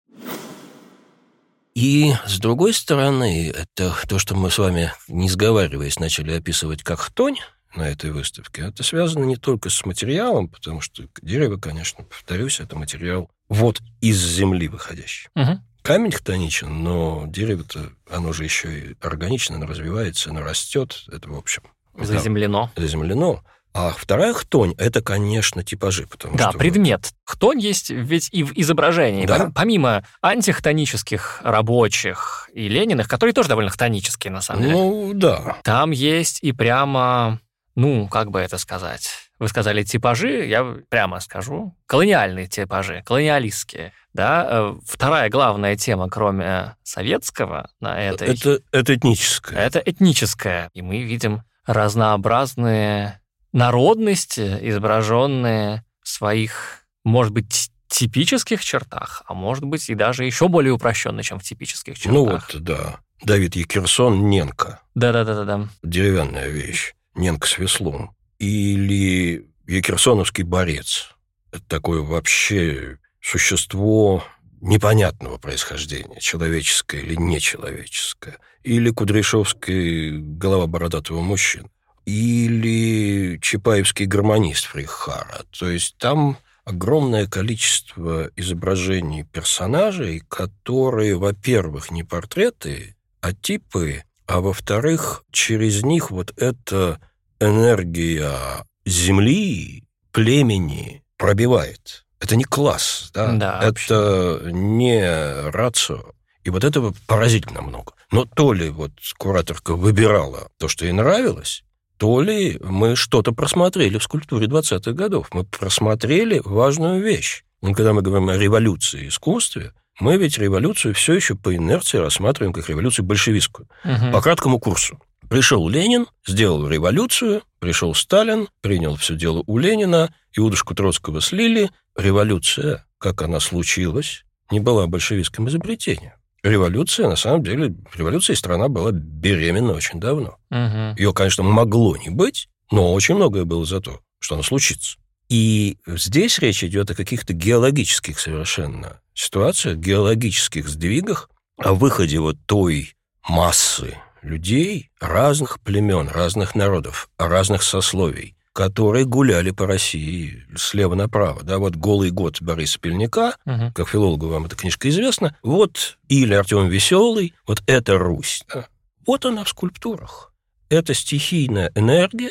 И, с другой стороны, это то, что мы с вами, не сговариваясь, начали описывать как хтонь на этой выставке, это связано не только с материалом, потому что дерево, конечно, повторюсь, это материал вот из земли выходящий. Угу. Камень хтоничен, но дерево-то, оно же еще и органично, оно развивается, оно растет, это, в общем... Заземлено. Да, заземлено. А вторая хтонь — это, конечно, типажи, потому да, что... Да, предмет. Вот... Хтонь есть ведь и в изображении. Да. Помимо антихтонических рабочих и Лениных, которые тоже довольно хтонические, на самом деле. Ну, да. Там есть и прямо, ну, как бы это сказать... Вы сказали типажи, я прямо скажу, колониальные типажи, колониалистские. Да? Вторая главная тема, кроме советского, на этой... Это, это этническое. Это этническое. И мы видим разнообразные народности, изображенные в своих, может быть, типических чертах, а может быть, и даже еще более упрощенные, чем в типических чертах. Ну вот, да. Давид Екерсон, Ненка. Да-да-да-да. Деревянная вещь. Ненка с веслом. Или Екерсоновский борец. Это такое вообще существо непонятного происхождения, человеческое или нечеловеческое. Или Кудряшовская голова бородатого мужчины. или Чапаевский гармонист Фрейхара. То есть там огромное количество изображений персонажей, которые, во-первых, не портреты, а типы, а во-вторых, через них вот эта энергия земли, племени пробивает. Это не класс, да? Да, это не рацио. И вот этого поразительно много. Но то ли вот кураторка выбирала то, что ей нравилось, то ли мы что-то просмотрели в скульптуре двадцатых годов. Мы просмотрели важную вещь. И когда мы говорим о революции в искусстве, мы ведь революцию все еще по инерции рассматриваем как революцию большевистскую. Угу. По краткому курсу. Пришел Ленин, сделал революцию, пришел Сталин, принял все дело у Ленина, Иудушку Троцкого слили. Революция, как она случилась, не была большевистским изобретением. Революция, на самом деле, революция, и страна была беременна очень давно. Угу. Ее, конечно, могло не быть, но очень многое было за то, что она случится. И здесь речь идет о каких-то геологических совершенно ситуациях, геологических сдвигах, о выходе вот той массы людей разных племен, разных народов, разных сословий, которые гуляли по России слева направо. Да, вот «Голый год» Бориса Пельника, угу. Как филологу вам эта книжка известна, вот, или Артем Веселый, вот это Русь. Да. Вот она в скульптурах. Это стихийная энергия,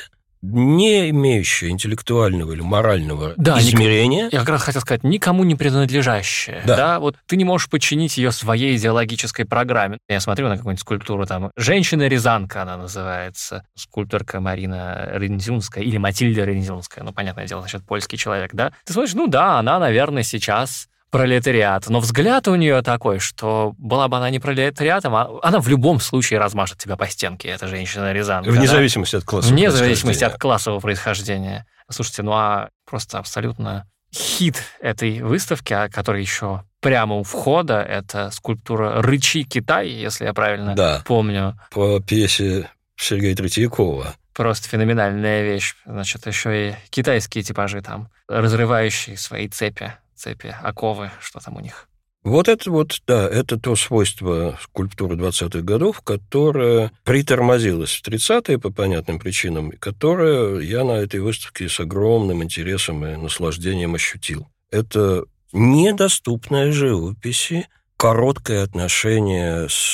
не имеющая интеллектуального или морального да, измерения. Ник... Я как раз хотел сказать, никому не принадлежащая. Да. Да? Вот ты не можешь подчинить ее своей идеологической программе. Я смотрю на какую-нибудь скульптуру, там, «Женщина-рязанка» она называется, скульпторка Марина Рензюнская или Матильда Рензюнская, ну, понятное дело, значит, польский человек, да? Ты смотришь, ну да, она, наверное, сейчас пролетариат, но взгляд у нее такой, что была бы она не пролетариатом, а она в любом случае размажет тебя по стенке, эта женщина-рязанка. Вне да? зависимости от классового Вне зависимости от классового происхождения. Слушайте, ну а просто абсолютно хит этой выставки, который еще прямо у входа, это скульптура «Рычи Китай», если я правильно да, помню. По пьесе Сергея Третьякова. Просто феноменальная вещь. Значит, еще и китайские типажи там, разрывающие свои цепи. цепи, оковы, что там у них. Вот это вот, да, это то свойство скульптуры двадцатых годов, которое притормозилось в тридцатые по понятным причинам, и которое я на этой выставке с огромным интересом и наслаждением ощутил. Это недоступная живописи, короткое отношение с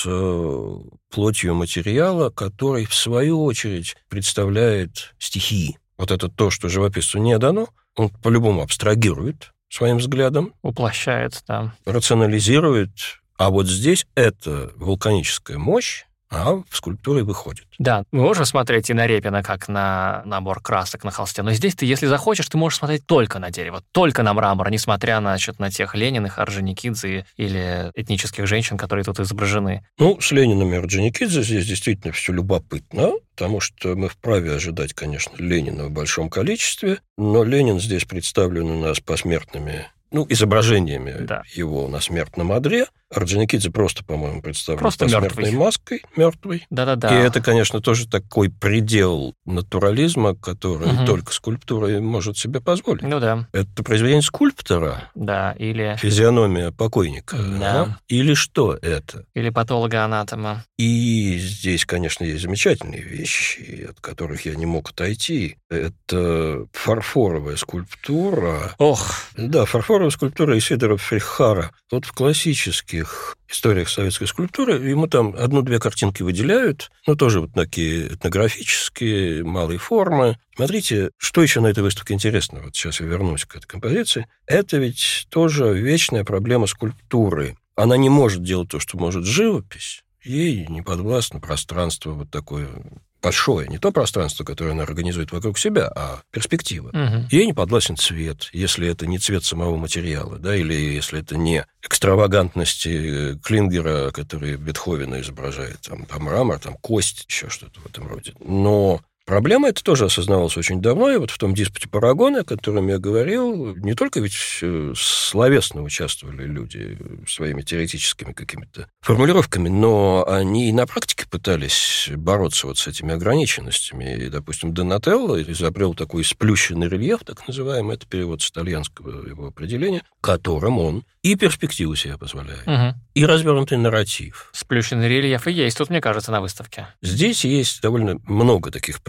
плотью материала, который, в свою очередь, представляет стихии. Вот это то, что живописцу не дано, он по-любому абстрагирует своим взглядом. Уплощает, да. Рационализирует. А вот здесь это вулканическая мощь, а в скульптуре выходит. Да, мы можем смотреть и на Репина, как на набор красок на холсте, но здесь ты, если захочешь, ты можешь смотреть только на дерево, только на мрамор, несмотря на, значит, на тех Лениных, Орджоникидзе или этнических женщин, которые тут изображены. Ну, с Лениным и Орджоникидзе здесь действительно все любопытно, потому что мы вправе ожидать, конечно, Ленина в большом количестве, но Ленин здесь представлен у нас посмертными, ну, изображениями да. его на смертном одре. Орджоникидзе просто, по-моему, представлен просто посмертной мертвый. маской, мертвой. Да-да-да. И это, конечно, тоже такой предел натурализма, который угу. только скульптура может себе позволить. Ну да. Это произведение скульптора. Да, или... Физиономия покойника. Да. Да? Или что это? Или патолога-анатома. И здесь, конечно, есть замечательные вещи, от которых я не мог отойти. Это фарфоровая скульптура. Ох! Да, фарфоровая скульптура Исидора Фрейхара. Вот в классических историях советской скульптуры ему там одну-две картинки выделяют, но тоже вот такие этнографические, малые формы. Смотрите, что еще на этой выставке интересно. Вот сейчас я вернусь к этой композиции. Это ведь тоже вечная проблема скульптуры. Она не может делать то, что может живопись. Ей не подвластно пространство вот такое большое, не то пространство, которое она организует вокруг себя, а перспектива. Угу. Ей не подвластен цвет, если это не цвет самого материала, да, или если это не экстравагантности Клингера, который Бетховена изображает, там, там мрамор, там кость, еще что-то в этом роде. Но проблема эта тоже осознавалась очень давно, и вот в том диспуте Парагона, о котором я говорил, не только ведь словесно участвовали люди своими теоретическими какими-то формулировками, но они и на практике пытались бороться вот с этими ограниченностями. И, допустим, Донателло изобрел такой сплющенный рельеф, так называемый, это перевод с итальянского его определения, которым он и перспективу себе позволяет, угу. и развернутый нарратив. Сплющенный рельеф и есть тут, мне кажется, на выставке. Здесь есть довольно много таких примеров,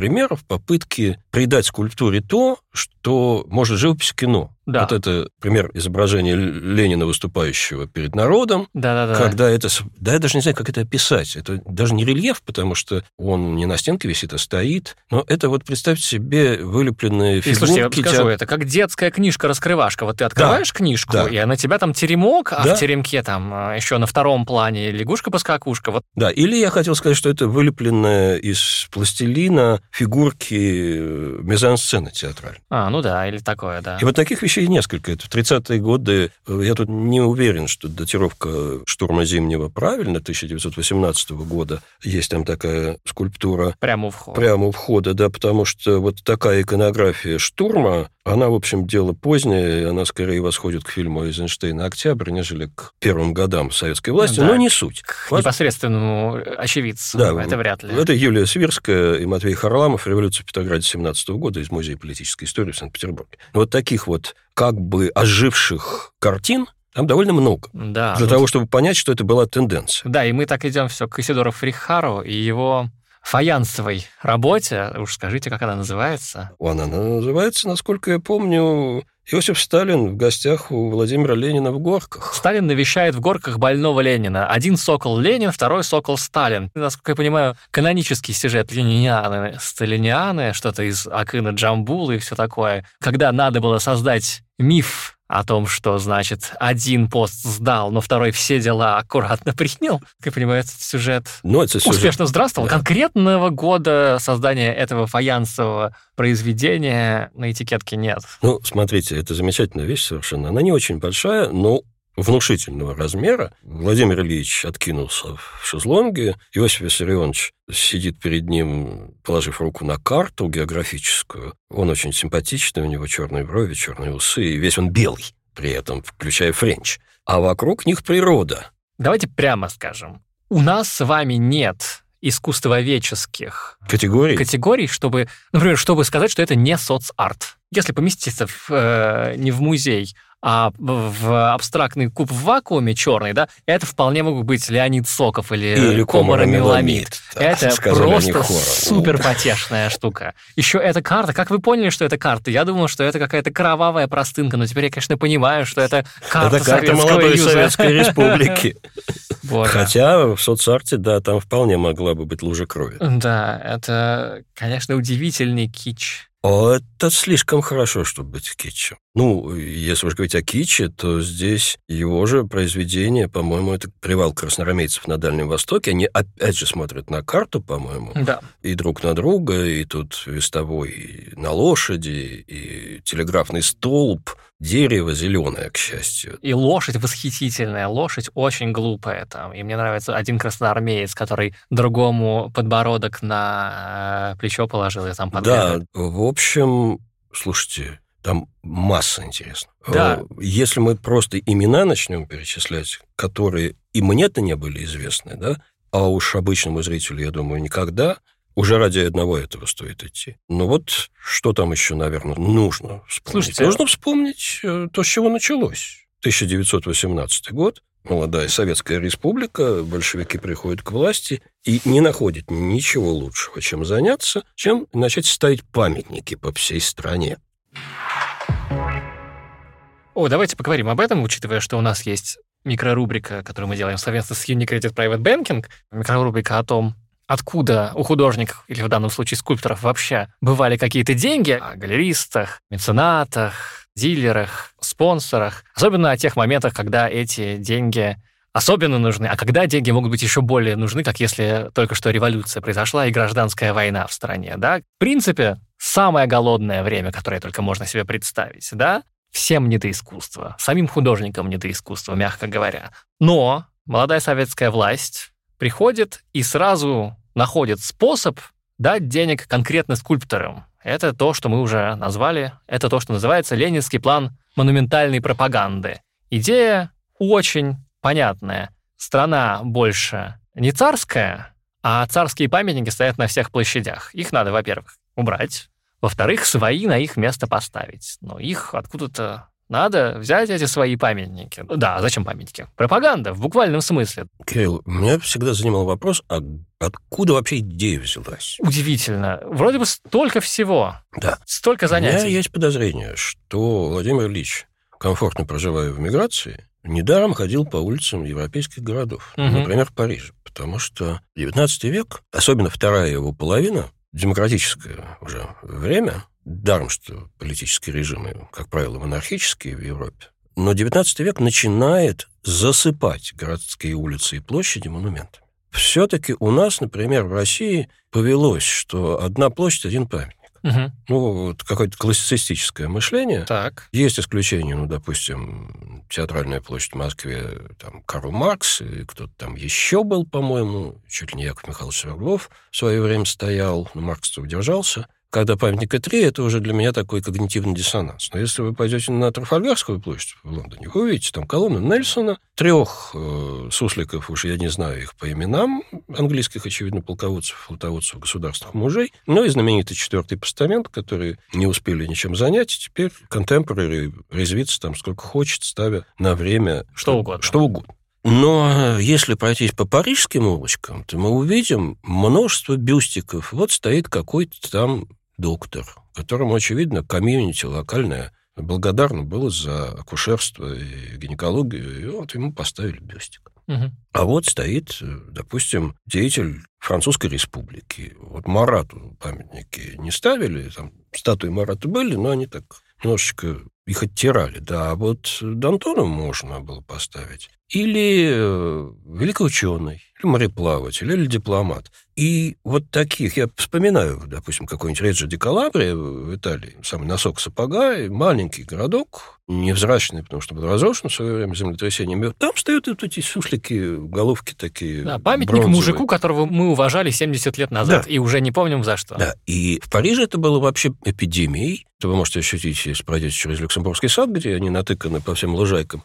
примеров попытки придать скульптуре то, что может живопись кино. Да. Вот это пример изображения Ленина, выступающего перед народом. Да-да-да. Когда это... Да, я даже не знаю, как это описать. Это даже не рельеф, потому что он не на стенке висит, а стоит. Но это вот, представьте себе, вылепленные фигурки. И, слушайте, я вам скажу, это как детская книжка-раскрывашка. Вот ты открываешь да. книжку, да. и на тебя там теремок, а да. в теремке там еще на втором плане лягушка-поскакушка. Вот. Да, или я хотел сказать, что это вылепленная из пластилина фигурки мизансцены театральной. А, ну да, или такое, да. И вот таких вещей несколько. Это в тридцатые годы. Я тут не уверен, что датировка штурма Зимнего правильно, тысяча девятьсот восемнадцатого года. Есть там такая скульптура. Прямо у входа. Прямо у входа, да, потому что вот такая иконография штурма, она, в общем, дело позднее, она скорее восходит к фильму Эйзенштейна «Октябрь», нежели к первым годам советской власти, да, но не суть. К Вас... непосредственному очевидцу, да, это вряд ли. Это Юлия Свирская и Матвей Харламов, «Революция в Петрограде» семнадцатого года из Музея политической истории в Санкт-Петербурге. Вот таких вот как бы оживших картин там довольно много. Да, для вот... того, чтобы понять, что это была тенденция. Да, и мы так идем все к Исидору Фрихару и его фаянсовой работе. Уж скажите, как она называется? Она называется, насколько я помню, Иосиф Сталин в гостях у Владимира Ленина в Горках. Сталин навещает в Горках больного Ленина. Один сокол Ленин, второй сокол Сталин. Насколько я понимаю, канонический сюжет ленинианы, сталинианы, что-то из Акына Джамбула и все такое. Когда надо было создать миф о том, что, значит, один пост сдал, но второй все дела аккуратно принял. Как я понимаю, этот сюжет ну, это сюжет... успешно здравствовал. Да. Конкретного года создания этого фаянсового произведения на этикетке нет. Ну, смотрите, это замечательная вещь совершенно. Она не очень большая, но внушительного размера. Владимир Ильич откинулся в шезлонге, Иосиф Виссарионович сидит перед ним, положив руку на карту географическую. Он очень симпатичный, у него черные брови, черные усы, и весь он белый при этом, включая френч. А вокруг них природа. Давайте прямо скажем, у нас с вами нет искусствоведческих категорий, категорий чтобы, например, чтобы сказать, что это не соцарт. Если поместиться в, э, не в музей, а в абстрактный куб в вакууме черный, да, это вполне могут быть Леонид Соков или, или Комара Меламид. Это просто супер потешная штука. Еще эта карта, как вы поняли, что это карта? Я думал, что это какая-то кровавая простынка, но теперь я, конечно, понимаю, что это карта, это карта молодой Советской Республики. Хотя в соцарте, да, там вполне могла бы быть лужа крови. Да, это, конечно, удивительный кич. О, это слишком хорошо, чтобы быть китчем. Ну, если уж говорить о китче, то здесь его же произведение, по-моему, это «Привал красноармейцев на Дальнем Востоке». Они опять же смотрят на карту, по-моему, да. и друг на друга, и тут вестовой на лошади, и телеграфный столб, дерево зеленое, к счастью. И лошадь восхитительная, лошадь очень глупая там. И мне нравится один красноармеец, который другому подбородок на плечо положил и там подвергает. Да, в общем, слушайте, там масса интересного. Да. Если мы просто имена начнем перечислять, которые и мне-то не были известны, да, а уж обычному зрителю, я думаю, никогда, уже ради одного этого стоит идти. Но вот что там еще, наверное, нужно вспомнить? Слушайте, нужно вспомнить то, с чего началось. тысяча девятьсот восемнадцатый год, молодая Советская Республика, большевики приходят к власти и не находят ничего лучшего, чем заняться, чем начать ставить памятники по всей стране. О, давайте поговорим об этом, учитывая, что у нас есть микрорубрика, которую мы делаем совместно с Unicredit Private Banking, микрорубрика о том, откуда у художников, или в данном случае скульпторов вообще, бывали какие-то деньги, о галеристах, меценатах, дилерах, спонсорах, особенно о тех моментах, когда эти деньги особенно нужны, а когда деньги могут быть еще более нужны, как если только что революция произошла и гражданская война в стране, да? В принципе, самое голодное время, которое только можно себе представить, да? Всем не до искусства, самим художникам не до искусства, мягко говоря. Но молодая советская власть приходит и сразу находит способ дать денег конкретно скульпторам. Это то, что мы уже назвали, это то, что называется ленинский план монументальной пропаганды. Идея очень понятная. Страна больше не царская, а царские памятники стоят на всех площадях. Их надо, во-первых, убрать, во-вторых, свои на их место поставить. Но их откуда-то Надо взять эти свои памятники. Да, зачем памятники? Пропаганда, в буквальном смысле. Кирилл, меня всегда занимал вопрос, а откуда вообще идея взялась? Удивительно. Вроде бы столько всего. Да. Столько занятий. У меня есть подозрение, что Владимир Ильич, комфортно проживая в эмиграции, недаром ходил по улицам европейских городов, угу. например, Парижа, потому что девятнадцатый век, особенно вторая его половина, демократическое уже время, даром, что политические режимы, как правило, монархические в Европе, но девятнадцатый век начинает засыпать городские улицы и площади монументами. Все-таки у нас, например, в России повелось, что одна площадь – один памятник. Угу. Ну, вот какое-то классицистическое мышление. Так. Есть исключения, ну, допустим, Театральная площадь в Москве, там, Карл Маркс, и кто-то там еще был, по-моему, чуть ли не Яков Михайлович Свердлов в свое время стоял, но Маркс-то удержался. Когда памятника три, это уже для меня такой когнитивный диссонанс. Но если вы пойдете на Трафальгарскую площадь в Лондоне, вы увидите там колонну Нельсона, трех э, сусликов, уж я не знаю их по именам, английских, очевидно, полководцев, флотоводцев, государственных мужей, ну и знаменитый четвертый постамент, который не успели ничем занять, и теперь контемпорари резвится там сколько хочет, ставя на время... Что угодно. Что угодно. Но если пройтись по парижским улочкам, то мы увидим множество бюстиков. Вот стоит какой-то там доктор, которому, очевидно, комьюнити локальное благодарно было за акушерство и гинекологию, и вот ему поставили бюстик. Угу. А вот стоит, допустим, деятель Французской Республики. Вот Марату памятники не ставили, там статуи Марата были, но они так немножечко их оттирали. Да, а вот Д'Антону можно было поставить. Или э, великий ученый, или мореплаватель, или дипломат. И вот таких, я вспоминаю, допустим, какой-нибудь Реджо ди Калабрия в Италии, самый носок сапога, маленький городок, невзрачный, потому что был разрушен в свое время землетрясением. Там стоят вот эти суслики, головки такие. Да, памятник бронзовые. Мужику, которого мы уважали семьдесят лет назад, да. И уже не помним за что. Да, и в Париже это было вообще эпидемией. Это вы можете ощутить, если пройдете через Люксембургский сад, где они натыканы по всем лужайкам.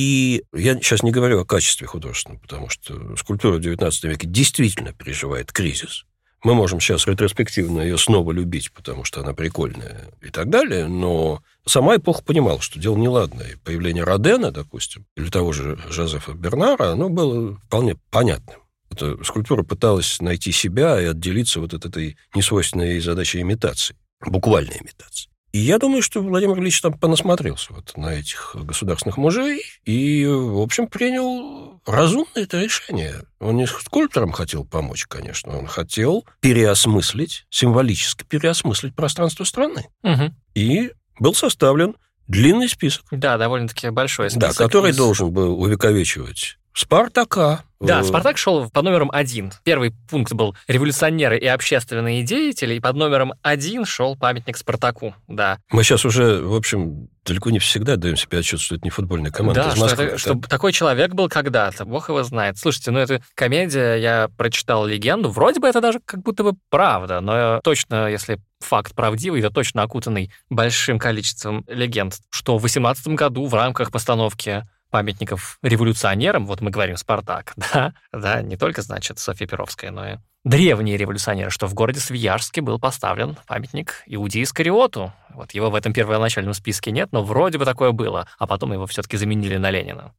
И я сейчас не говорю о качестве художественном, потому что скульптура в девятнадцатом веке действительно переживает кризис. Мы можем сейчас ретроспективно ее снова любить, потому что она прикольная и так далее, но сама эпоха понимала, что дело неладное. И появление Родена, допустим, или того же Жозефа Бернара, оно было вполне понятным. Эта скульптура пыталась найти себя и отделиться вот от этой несвойственной ей задачи имитации, буквальной имитации. И я думаю, что Владимир Ильич там понасмотрелся вот на этих государственных мужей и, в общем, принял разумное это решение. Он не скульпторам хотел помочь, конечно, он хотел переосмыслить, символически переосмыслить пространство страны. Угу. И был составлен длинный список. Да, довольно-таки большой список. Да, который из... должен был увековечивать Спартака. Да, «Спартак» шел под номером один. Первый пункт был «Революционеры и общественные деятели», и под номером один шел памятник Спартаку, да. Мы сейчас уже, в общем, далеко не всегда даем себе отчет, что это не футбольная команда да, из Москвы. Да, что, это, что такой человек был когда-то, бог его знает. Слушайте, ну это комедия, я прочитал легенду, вроде бы это даже как будто бы правда, но точно, если факт правдивый, то точно окутанный большим количеством легенд, что в восемнадцатом году в рамках постановки памятников революционерам, вот мы говорим «Спартак», да, да, не только, значит, Софья Перовская, но и древние революционеры, что в городе Свияжске был поставлен памятник Иуде Искариоту. Вот его в этом первоначальном списке нет, но вроде бы такое было, а потом его все-таки заменили на Ленина.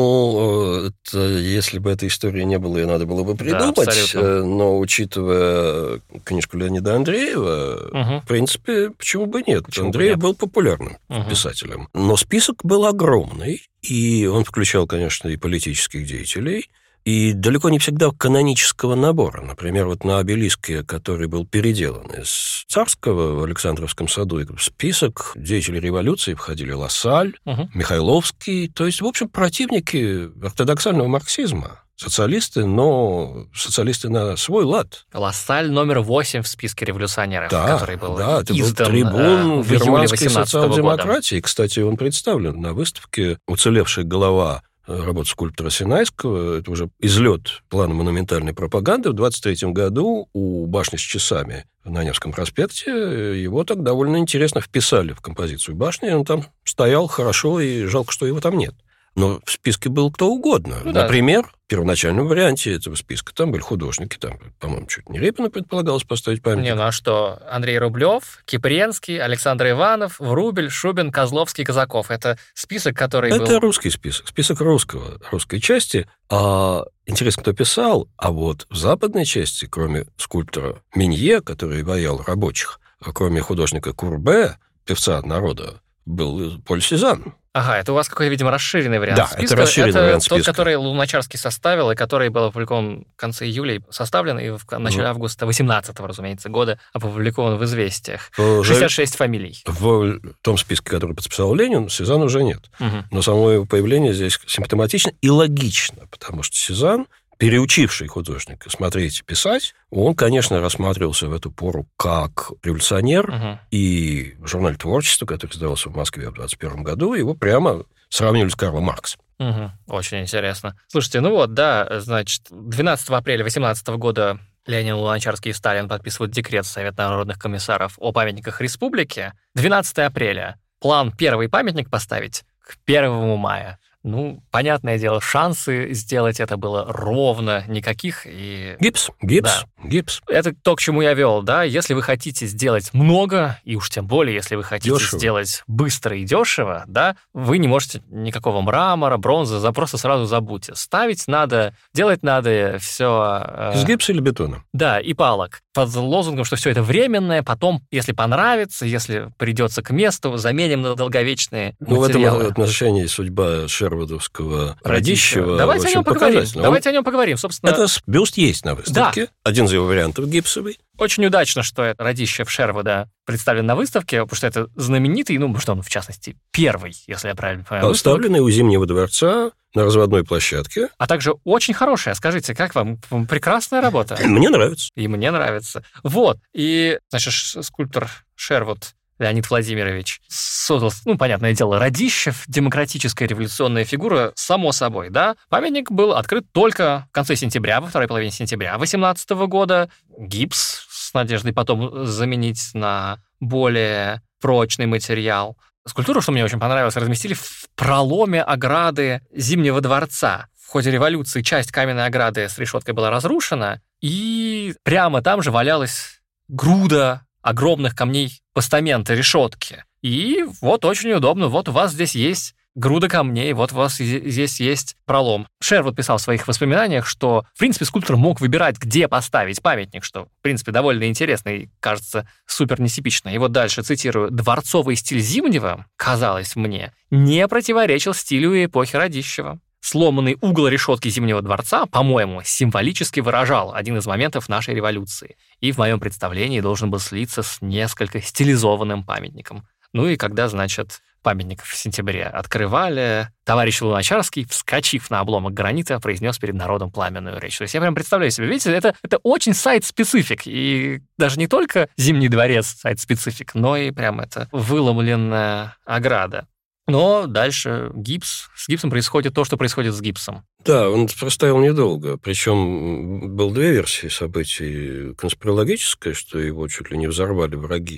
Ну, это, если бы этой истории не было, ее надо было бы придумать, да, но учитывая книжку Леонида Андреева, угу. в принципе, почему бы нет? Почему Андреев нет? Был популярным угу. писателем. Но список был огромный, и он включал, конечно, и политических деятелей, и далеко не всегда канонического набора. Например, вот на обелиске, который был переделан из Царского в Александровском саду, в список деятелей революции входили Лассаль, угу. Михайловский, то есть, в общем, противники ортодоксального марксизма. Социалисты, но социалисты на свой лад. Лассаль номер восемь в списке революционеров, да, который был да, это издан был трибун в германской социал-демократии. Кстати, он представлен на выставке «Уцелевшая голова» работы скульптора Синайского. Это уже излет плана монументальной пропаганды. В двадцать третьем году у башни с часами на Невском проспекте его так довольно интересно вписали в композицию башни. Он там стоял хорошо, и жалко, что его там нет. Но в списке был кто угодно. Ну, Например, да. в первоначальном варианте этого списка там были художники, там, по-моему, чуть не Репину предполагалось поставить памятник. Не, ну а что? Андрей Рублев, Кипренский, Александр Иванов, Врубель, Шубин, Козловский, Казаков. Это список, который Это был... Это русский список, список русского, русской части. А интересно, кто писал, а вот в западной части, кроме скульптора Минье, который ваял рабочих, кроме художника Курбе, певца народа, был Поль Сезанн. Ага, это у вас какой-то, видимо, расширенный вариант да, списка. это расширенный это вариант тот, списка. который Луначарский составил, и который был опубликован в конце июля, составлен, и в начале mm. августа восемнадцатого, разумеется, года опубликован в «Известиях». шестьдесят шесть фамилий. В том списке, который подписал Ленин, Сезанна уже нет. Угу. Но само его появление здесь симптоматично и логично, потому что Сезанн, переучивший художника смотреть и писать, он, конечно, рассматривался в эту пору как революционер, угу. и журнал «Творчество», который издавался в Москве в двадцать первом году, его прямо сравнивали с Карлом Марксом. Угу. Очень интересно. Слушайте, ну вот, да, значит, двенадцатого апреля восемнадцатого года Ленин, Луначарский и Сталин подписывают декрет Совета народных комиссаров о памятниках республики. двенадцатого апреля. План первый памятник поставить к первому мая. Ну, понятное дело, шансы сделать это было ровно никаких. И... Гипс, гипс, да. гипс. Это то, к чему я вел, да. Если вы хотите сделать много, и уж тем более, если вы хотите дешево. сделать быстро и дешево, да, вы не можете никакого мрамора, бронзы, за просто сразу забудьте. Ставить надо, делать надо все... Э... Из гипса или бетона? Да, и палок. Под лозунгом, что все это временное, потом, если понравится, если придется к месту, заменим на долговечные ну, материалы. В этом отношении судьба Шервудовского Радищева Давайте о нем поговорим. Давайте Он... о нем поговорим. Собственно... Это бюст есть на выставке. Да. Один из его вариантов гипсовый. Очень удачно, что Радищев Шервуда представлен на выставке, потому что это знаменитый, ну, что он, в частности, первый, если я правильно понимаю. Поставленный у Зимнего дворца на разводной площадке. А также очень хорошая. Скажите, как вам? Прекрасная работа. Мне нравится. И мне нравится. Вот. И, значит, скульптор Шервуд Леонид Владимирович создал, ну, понятное дело, Радищев, демократическая революционная фигура, само собой, да. Памятник был открыт только в конце сентября, во второй половине сентября восемнадцатого года. Гипс с надеждой потом заменить на более прочный материал. Скульптуру, что мне очень понравилось, разместили в проломе ограды Зимнего дворца. В ходе революции часть каменной ограды с решеткой была разрушена, и прямо там же валялась груда огромных камней постамента, решетки. И вот очень удобно, вот у вас здесь есть груда камней, вот у вас здесь есть пролом. Шервуд писал в своих воспоминаниях, что, в принципе, скульптор мог выбирать, где поставить памятник, что, в принципе, довольно интересно и, кажется, супер нетипично. И вот дальше, цитирую, «Дворцовый стиль Зимнего, казалось мне, не противоречил стилю эпохи Радищева. Сломанный угол решетки Зимнего дворца, по-моему, символически выражал один из моментов нашей революции и в моем представлении должен был слиться с несколько стилизованным памятником». Ну и когда, значит, памятник в сентябре открывали, товарищ Луначарский, вскочив на обломок гранита, произнес перед народом пламенную речь. То есть я прям представляю себе, видите, это, это очень сайт-специфик, и даже не только Зимний дворец сайт-специфик, но и прям это выломленная ограда. Но дальше гипс. С гипсом происходит то, что происходит с гипсом. Да, он простоял недолго. Причем было две версии событий. Конспирологическая, что его чуть ли не взорвали враги,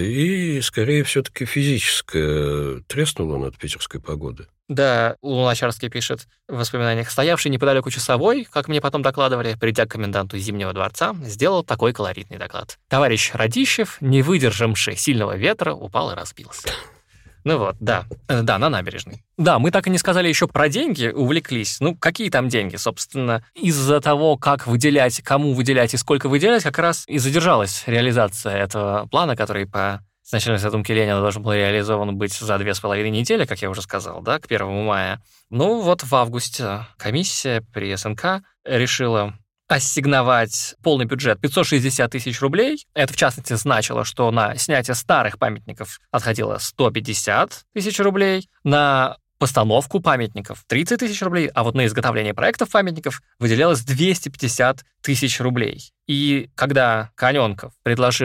и, скорее, все-таки физическое. Треснул он от питерской погоды. Да, Луначарский пишет в воспоминаниях. «Стоявший неподалеку часовой, как мне потом докладывали, придя к коменданту Зимнего дворца, сделал такой колоритный доклад. Товарищ Радищев, не выдержавший сильного ветра, упал и разбился». Ну вот, да, да, на набережной. Да, мы так и не сказали еще про деньги, увлеклись. Ну, какие там деньги? Собственно, из-за того, как выделять, кому выделять и сколько выделять, как раз и задержалась реализация этого плана, который по изначальной задумке Ленина должен был реализован быть за две с половиной недели, как я уже сказал, да, к первому мая. Ну вот в августе комиссия при СНК решила ассигновать полный бюджет пятьсот шестьдесят тысяч рублей. Это, в частности, значило, что на снятие старых памятников отходило сто пятьдесят тысяч рублей, на постановку памятников тридцать тысяч рублей, а вот на изготовление проектов памятников выделялось двести пятьдесят тысяч рублей. И когда Каненков предложил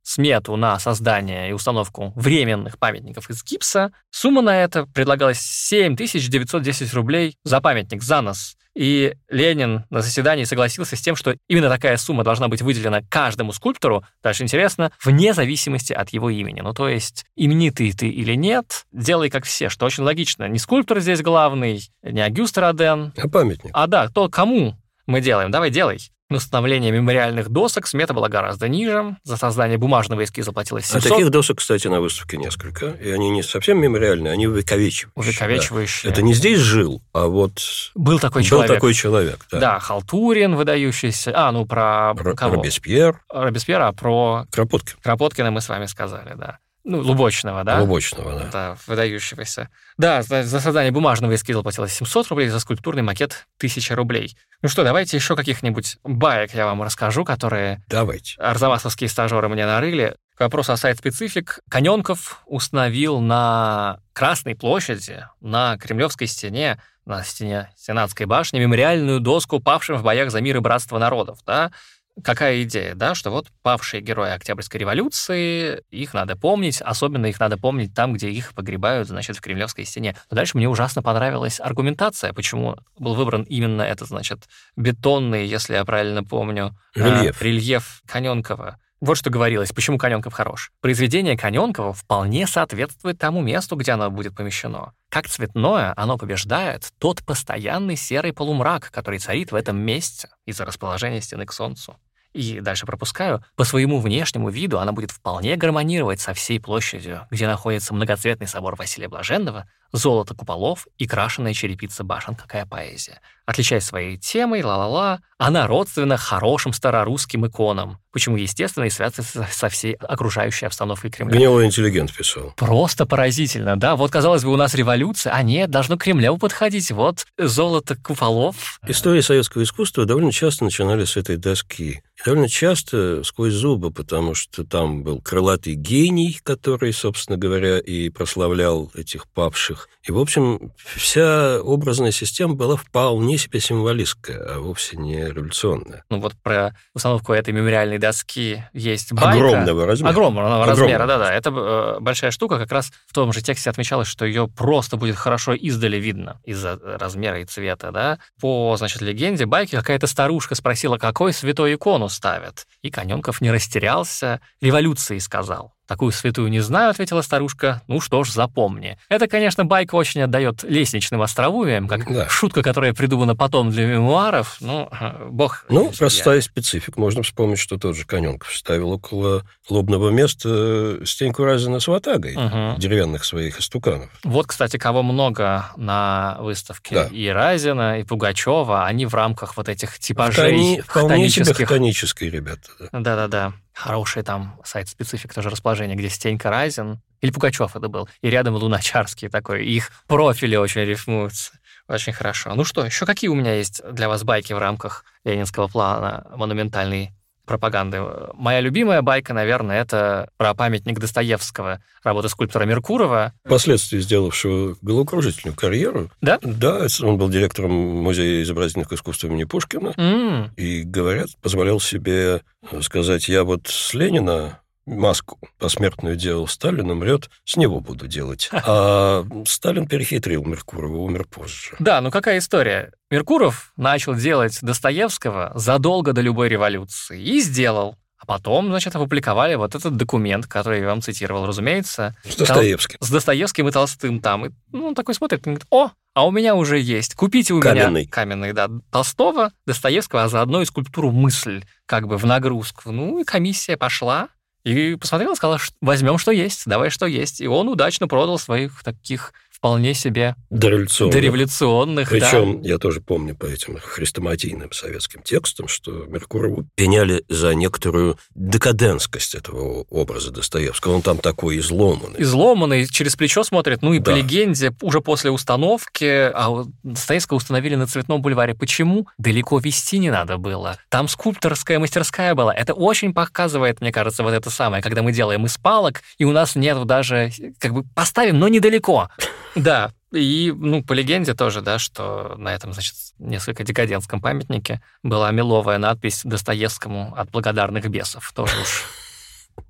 смету на создание и установку временных памятников из гипса. Сумма на это предлагалась семь тысяч девятьсот десять рублей за памятник, за нос. И Ленин на заседании согласился с тем, что именно такая сумма должна быть выделена каждому скульптору, дальше интересно, вне зависимости от его имени. Ну, то есть, именитый ты или нет, делай как все, что очень логично. Не скульптор здесь главный, не Огюст Роден. А памятник. А да, то кому мы делаем? Давай, делай. На установление мемориальных досок смета была гораздо ниже. За создание бумажного эскиза платилось семьсот. А таких досок, кстати, на выставке несколько. И они не совсем мемориальные, они увековечивающие. Увековечивающие. Да. Это не здесь жил, а вот... Был такой был человек. Был такой человек, да. Да, Халтурин выдающийся. А, ну, про Р- кого? Робеспьер. Робеспьера, а про... Кропоткин. Кропоткина мы с вами сказали, да. Ну, Лубочного, да? Лубочного, да. Да, выдающегося. Да, за, за создание бумажного эскиза платилось семьсот рублей, за скульптурный макет тысяча рублей. Ну что, давайте еще каких-нибудь баек я вам расскажу, которые Давайте. арзамасовские стажеры мне нарыли. К вопросу о сайт-специфик. Каненков установил на Красной площади, на Кремлевской стене, на стене Сенатской башни, мемориальную доску павшим в боях за мир и братство народов, да? Какая идея, да, что вот павшие герои Октябрьской революции, их надо помнить, особенно их надо помнить там, где их погребают, значит, в Кремлевской стене. Но дальше мне ужасно понравилась аргументация, почему был выбран именно этот, значит, бетонный, если я правильно помню, рельеф, э, рельеф Каненкова. Вот что говорилось, почему Каненков хорош. Произведение Каненкова вполне соответствует тому месту, где оно будет помещено. Как цветное, оно побеждает тот постоянный серый полумрак, который царит в этом месте из-за расположения стены к солнцу. И дальше пропускаю. По своему внешнему виду она будет вполне гармонировать со всей площадью, где находится многоцветный собор Василия Блаженного, золото куполов и крашеная черепица башен. Какая поэзия. Отличаясь своей темой, ла-ла-ла, она родственна хорошим старорусским иконам, почему, естественно, и связывается со всей окружающей обстановкой Кремля. Гнилой интеллигент писал. Просто поразительно, да? Вот, казалось бы, у нас революция, а нет, должно к Кремлю подходить. Вот золото куполов. Истории советского искусства довольно часто начинали с этой доски. И довольно часто сквозь зубы, потому что там был крылатый гений, который, собственно говоря, и прославлял этих павших. И, в общем, вся образная система была вполне себе символистская, а вовсе не революционная. Ну вот про установку этой мемориальной доски есть байка. Огромного размера. Огромного Огромного. размера, да-да. Это э, большая штука. Как раз в том же тексте отмечалось, что ее просто будет хорошо издали видно из-за размера и цвета, да. По, значит, легенде байки какая-то старушка спросила, какой святой икону ставят. И Каненков не растерялся, революции сказал. «Такую святую не знаю», — ответила старушка. «Ну что ж, запомни». Это, конечно, байка очень отдает лестничным остроумием, как да. шутка, которая придумана потом для мемуаров. Ну, бог... Ну, простая специфика. Можно вспомнить, что тот же Каненков ставил около лобного места Стеньку Разина с ватагой, угу. деревянных своих истуканов. Вот, кстати, кого много на выставке. Да. И Разина, и Пугачева, они в рамках вот этих типажей Хтони... Вполне себе хтонических. хтонические ребята. Да. Да-да-да. Хороший там сайт-специфик тоже расположение, где Стенька Разин, или Пугачев это был, и рядом Луначарский такой. Их профили очень рифмуются. Очень хорошо. Ну что, еще какие у меня есть для вас байки в рамках ленинского плана монументальной пропаганды? Моя любимая байка, наверное, это про памятник Достоевского, работы скульптора Меркурова. Впоследствии сделавшего головокружительную карьеру. Да? Да, он был директором Музея изобразительных искусств имени Пушкина. Mm. И, говорят, позволял себе сказать, я вот с Ленина маску посмертную делал, Сталин умрет, с него буду делать. А Сталин перехитрил Меркурова, умер позже. Да, ну какая история? Меркуров начал делать Достоевского задолго до любой революции. И сделал. А потом, значит, опубликовали вот этот документ, который я вам цитировал, разумеется. С Достоевским. Тол... С Достоевским и Толстым там. И, ну, он такой смотрит и говорит, о, а у меня уже есть. Купите у каменный. меня... Каменный. Да. Толстого, Достоевского, а заодно и скульптуру «Мысль», как бы в нагрузку. Ну, и комиссия пошла. И посмотрела, сказала, что возьмем, что есть, давай, что есть. И он удачно продал своих таких вполне себе дореволюционных. дореволюционных Причем, да. я тоже помню по этим хрестоматийным советским текстам, что Меркурову пеняли за некоторую декадентскость этого образа Достоевского. Он там такой изломанный. Изломанный, через плечо смотрит. Ну и да. По легенде, уже после установки, а Достоевского установили на Цветном бульваре. Почему? Далеко везти не надо было. Там скульпторская мастерская была. Это очень показывает, мне кажется, вот это самое, когда мы делаем из палок, и у нас нет даже, как бы, поставим, но недалеко. Да, и, ну, по легенде тоже, да, что на этом, значит, несколько декадентском памятнике была меловая надпись Достоевскому от благодарных бесов. Тоже уж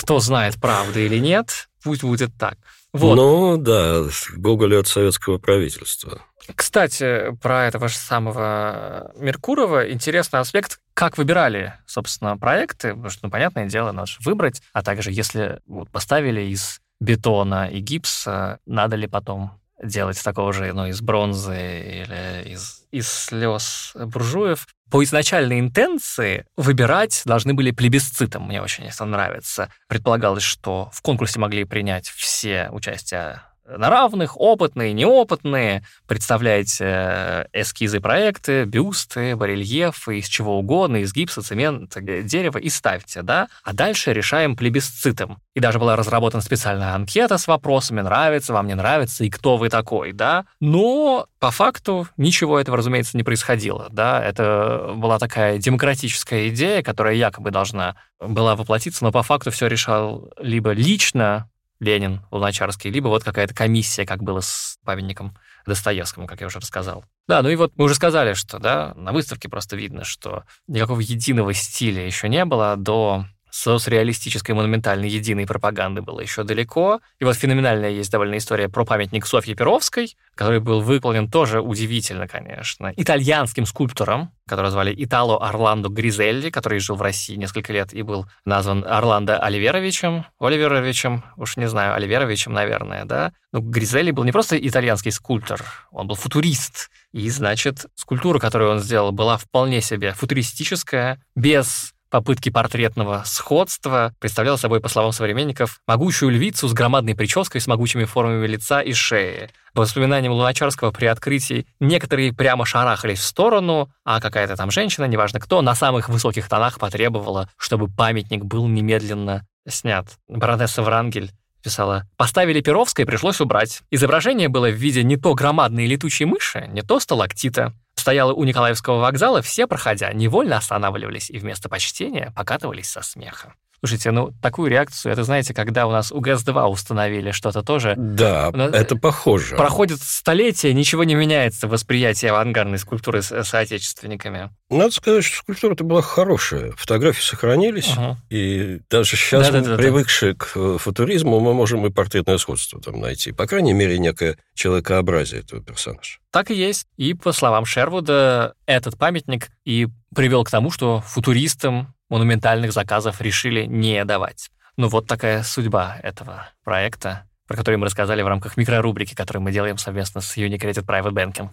кто знает, правда или нет, пусть будет так. Вот. Ну, да, гоголь от советского правительства. Кстати, про этого же самого Меркурова интересный аспект, как выбирали, собственно, проекты, потому что, ну, понятное дело, надо же выбрать, а также, если вот, поставили из бетона и гипса, надо ли потом делать такого же, ну, из бронзы или из, из слез буржуев. По изначальной интенции выбирать должны были плебисцитом, мне очень это нравится. Предполагалось, что в конкурсе могли принять все участия на равных, опытные, неопытные, представлять эскизы, проекты, бюсты, барельефы, из чего угодно, из гипса, цемента, дерева, и ставьте, да? А дальше решаем плебисцитом. И даже была разработана специальная анкета с вопросами, нравится, вам не нравится, и кто вы такой, да? Но по факту ничего этого, разумеется, не происходило, да? Это была такая демократическая идея, которая якобы должна была воплотиться, но по факту все решал либо лично Ленин, Луначарский, либо вот какая-то комиссия, как было с памятником Достоевскому, как я уже рассказал. Да, ну и вот мы уже сказали, что да, на выставке просто видно, что никакого единого стиля еще не было, до соцреалистической монументальной единой пропаганды было еще далеко. И вот феноменальная есть довольно история про памятник Софье Перовской, который был выполнен тоже удивительно, конечно, итальянским скульптором, которого звали Итало Орландо Гризелли, который жил в России несколько лет и был назван Орландо Оливеровичем, Оливеровичем, уж не знаю, Оливеровичем, наверное, да. Но Гризелли был не просто итальянский скульптор, он был футурист. И, значит, скульптура, которую он сделал, была вполне себе футуристическая, без попытки портретного сходства, представляла собой, по словам современников, могучую львицу с громадной прической, с могучими формами лица и шеи. По воспоминаниям Луначарского, при открытии некоторые прямо шарахались в сторону, а какая-то там женщина, неважно кто, на самых высоких тонах потребовала, чтобы памятник был немедленно снят. Баронесса Врангель писала: «Поставили Перовской, пришлось убрать. Изображение было в виде не то громадной летучей мыши, не то сталактита. Стояла у Николаевского вокзала, все, проходя, невольно останавливались и вместо почтения покатывались со смеха». Слушайте, ну, такую реакцию, это, знаете, когда у нас у ГЭС два установили что-то тоже. Да, это похоже. Проходит столетие, ничего не меняется в восприятии авангардной скульптуры с соотечественниками. Надо сказать, что скульптура-то была хорошая. Фотографии сохранились, uh-huh. и даже сейчас, да, да, да, привыкшие да. к футуризму, мы можем и портретное сходство там найти. По крайней мере, некое человекообразие этого персонажа. Так и есть. И, по словам Шервуда, этот памятник и привел к тому, что футуристам монументальных заказов решили не давать. Ну, вот такая судьба этого проекта, про который мы рассказали в рамках микрорубрики, которую мы делаем совместно с Unicredit Private Banking.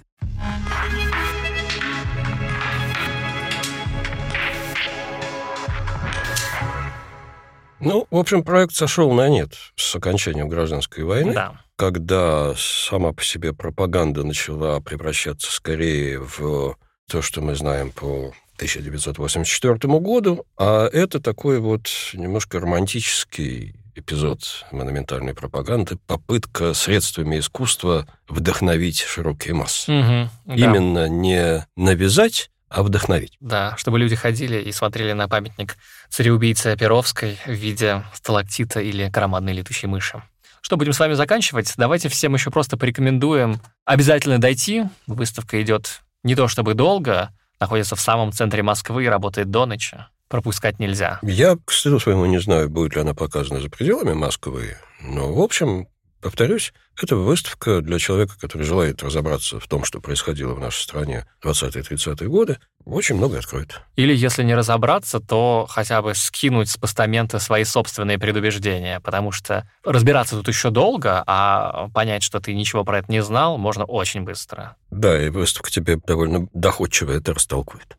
Ну, в общем, проект сошел на нет с окончанием гражданской войны, да. когда сама по себе пропаганда начала превращаться скорее в то, что мы знаем по тысяча девятьсот восемьдесят четвёртому году, а это такой вот немножко романтический эпизод монументальной пропаганды, попытка средствами искусства вдохновить широкие массы. Угу, да. Именно не навязать, а вдохновить. Да, чтобы люди ходили и смотрели на памятник цареубийцы Перовской в виде сталактита или громадной летучей мыши. Что, будем с вами заканчивать? Давайте всем еще просто порекомендуем обязательно дойти. Выставка идет не то чтобы долго, находится в самом центре Москвы и работает до ночи. Пропускать нельзя. Я, к стыду своему, не знаю, будет ли она показана за пределами Москвы, но, в общем, повторюсь, это выставка для человека, который желает разобраться в том, что происходило в нашей стране в двадцатые-тридцатые годы, очень много откроет. Или, если не разобраться, то хотя бы скинуть с постамента свои собственные предубеждения, потому что разбираться тут еще долго, а понять, что ты ничего про это не знал, можно очень быстро. Да, и выставка тебе довольно доходчиво это растолкует.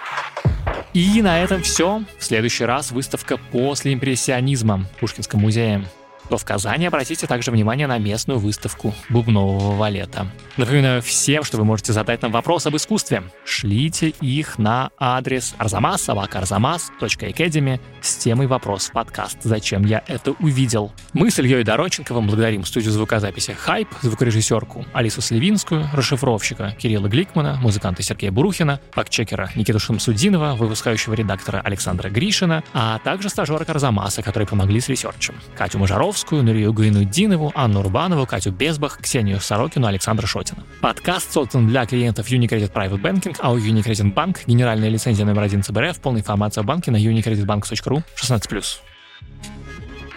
И на этом все. В следующий раз выставка после импрессионизма в Пушкинском музее. То в Казани обратите также внимание на местную выставку бубнового валета. Напоминаю всем, что вы можете задать нам вопрос об искусстве. Шлите их на адрес арзамас собака арзамас точка academy с темой «Вопрос в подкаст. Зачем я это увидел?». Мы с Ильей Доронченковым благодарим студию звукозаписи «Хайп», звукорежиссерку Алису Сливинскую, расшифровщика Кирилла Гликмана, музыканта Сергея Бурухина, фактчекера Никиту Шамсудинова, выпускающего редактора Александра Гришина, а также стажерок Арзамаса, которые помогли с ресерчем. Катю Мажаровскую, Нурию Гайнуддинову, Анну Рубанову, Катю Безбах, Ксению Сорокину, Александра Шотина. Подкаст создан для клиентов Unicredit Private Banking, а у Unicredit Bank генеральная лицензия номер один ЦБРФ, полная информация о банке на unicreditbank точка ру, шестнадцать плюс.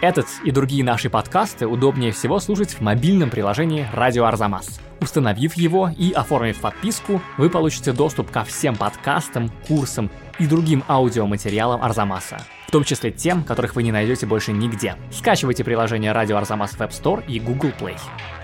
Этот и другие наши подкасты удобнее всего слушать в мобильном приложении «Радио Арзамас». Установив его и оформив подписку, вы получите доступ ко всем подкастам, курсам и другим аудиоматериалам Арзамаса, в том числе тем, которых вы не найдете больше нигде. Скачивайте приложение «Радио Арзамас» в App Store и Google Play.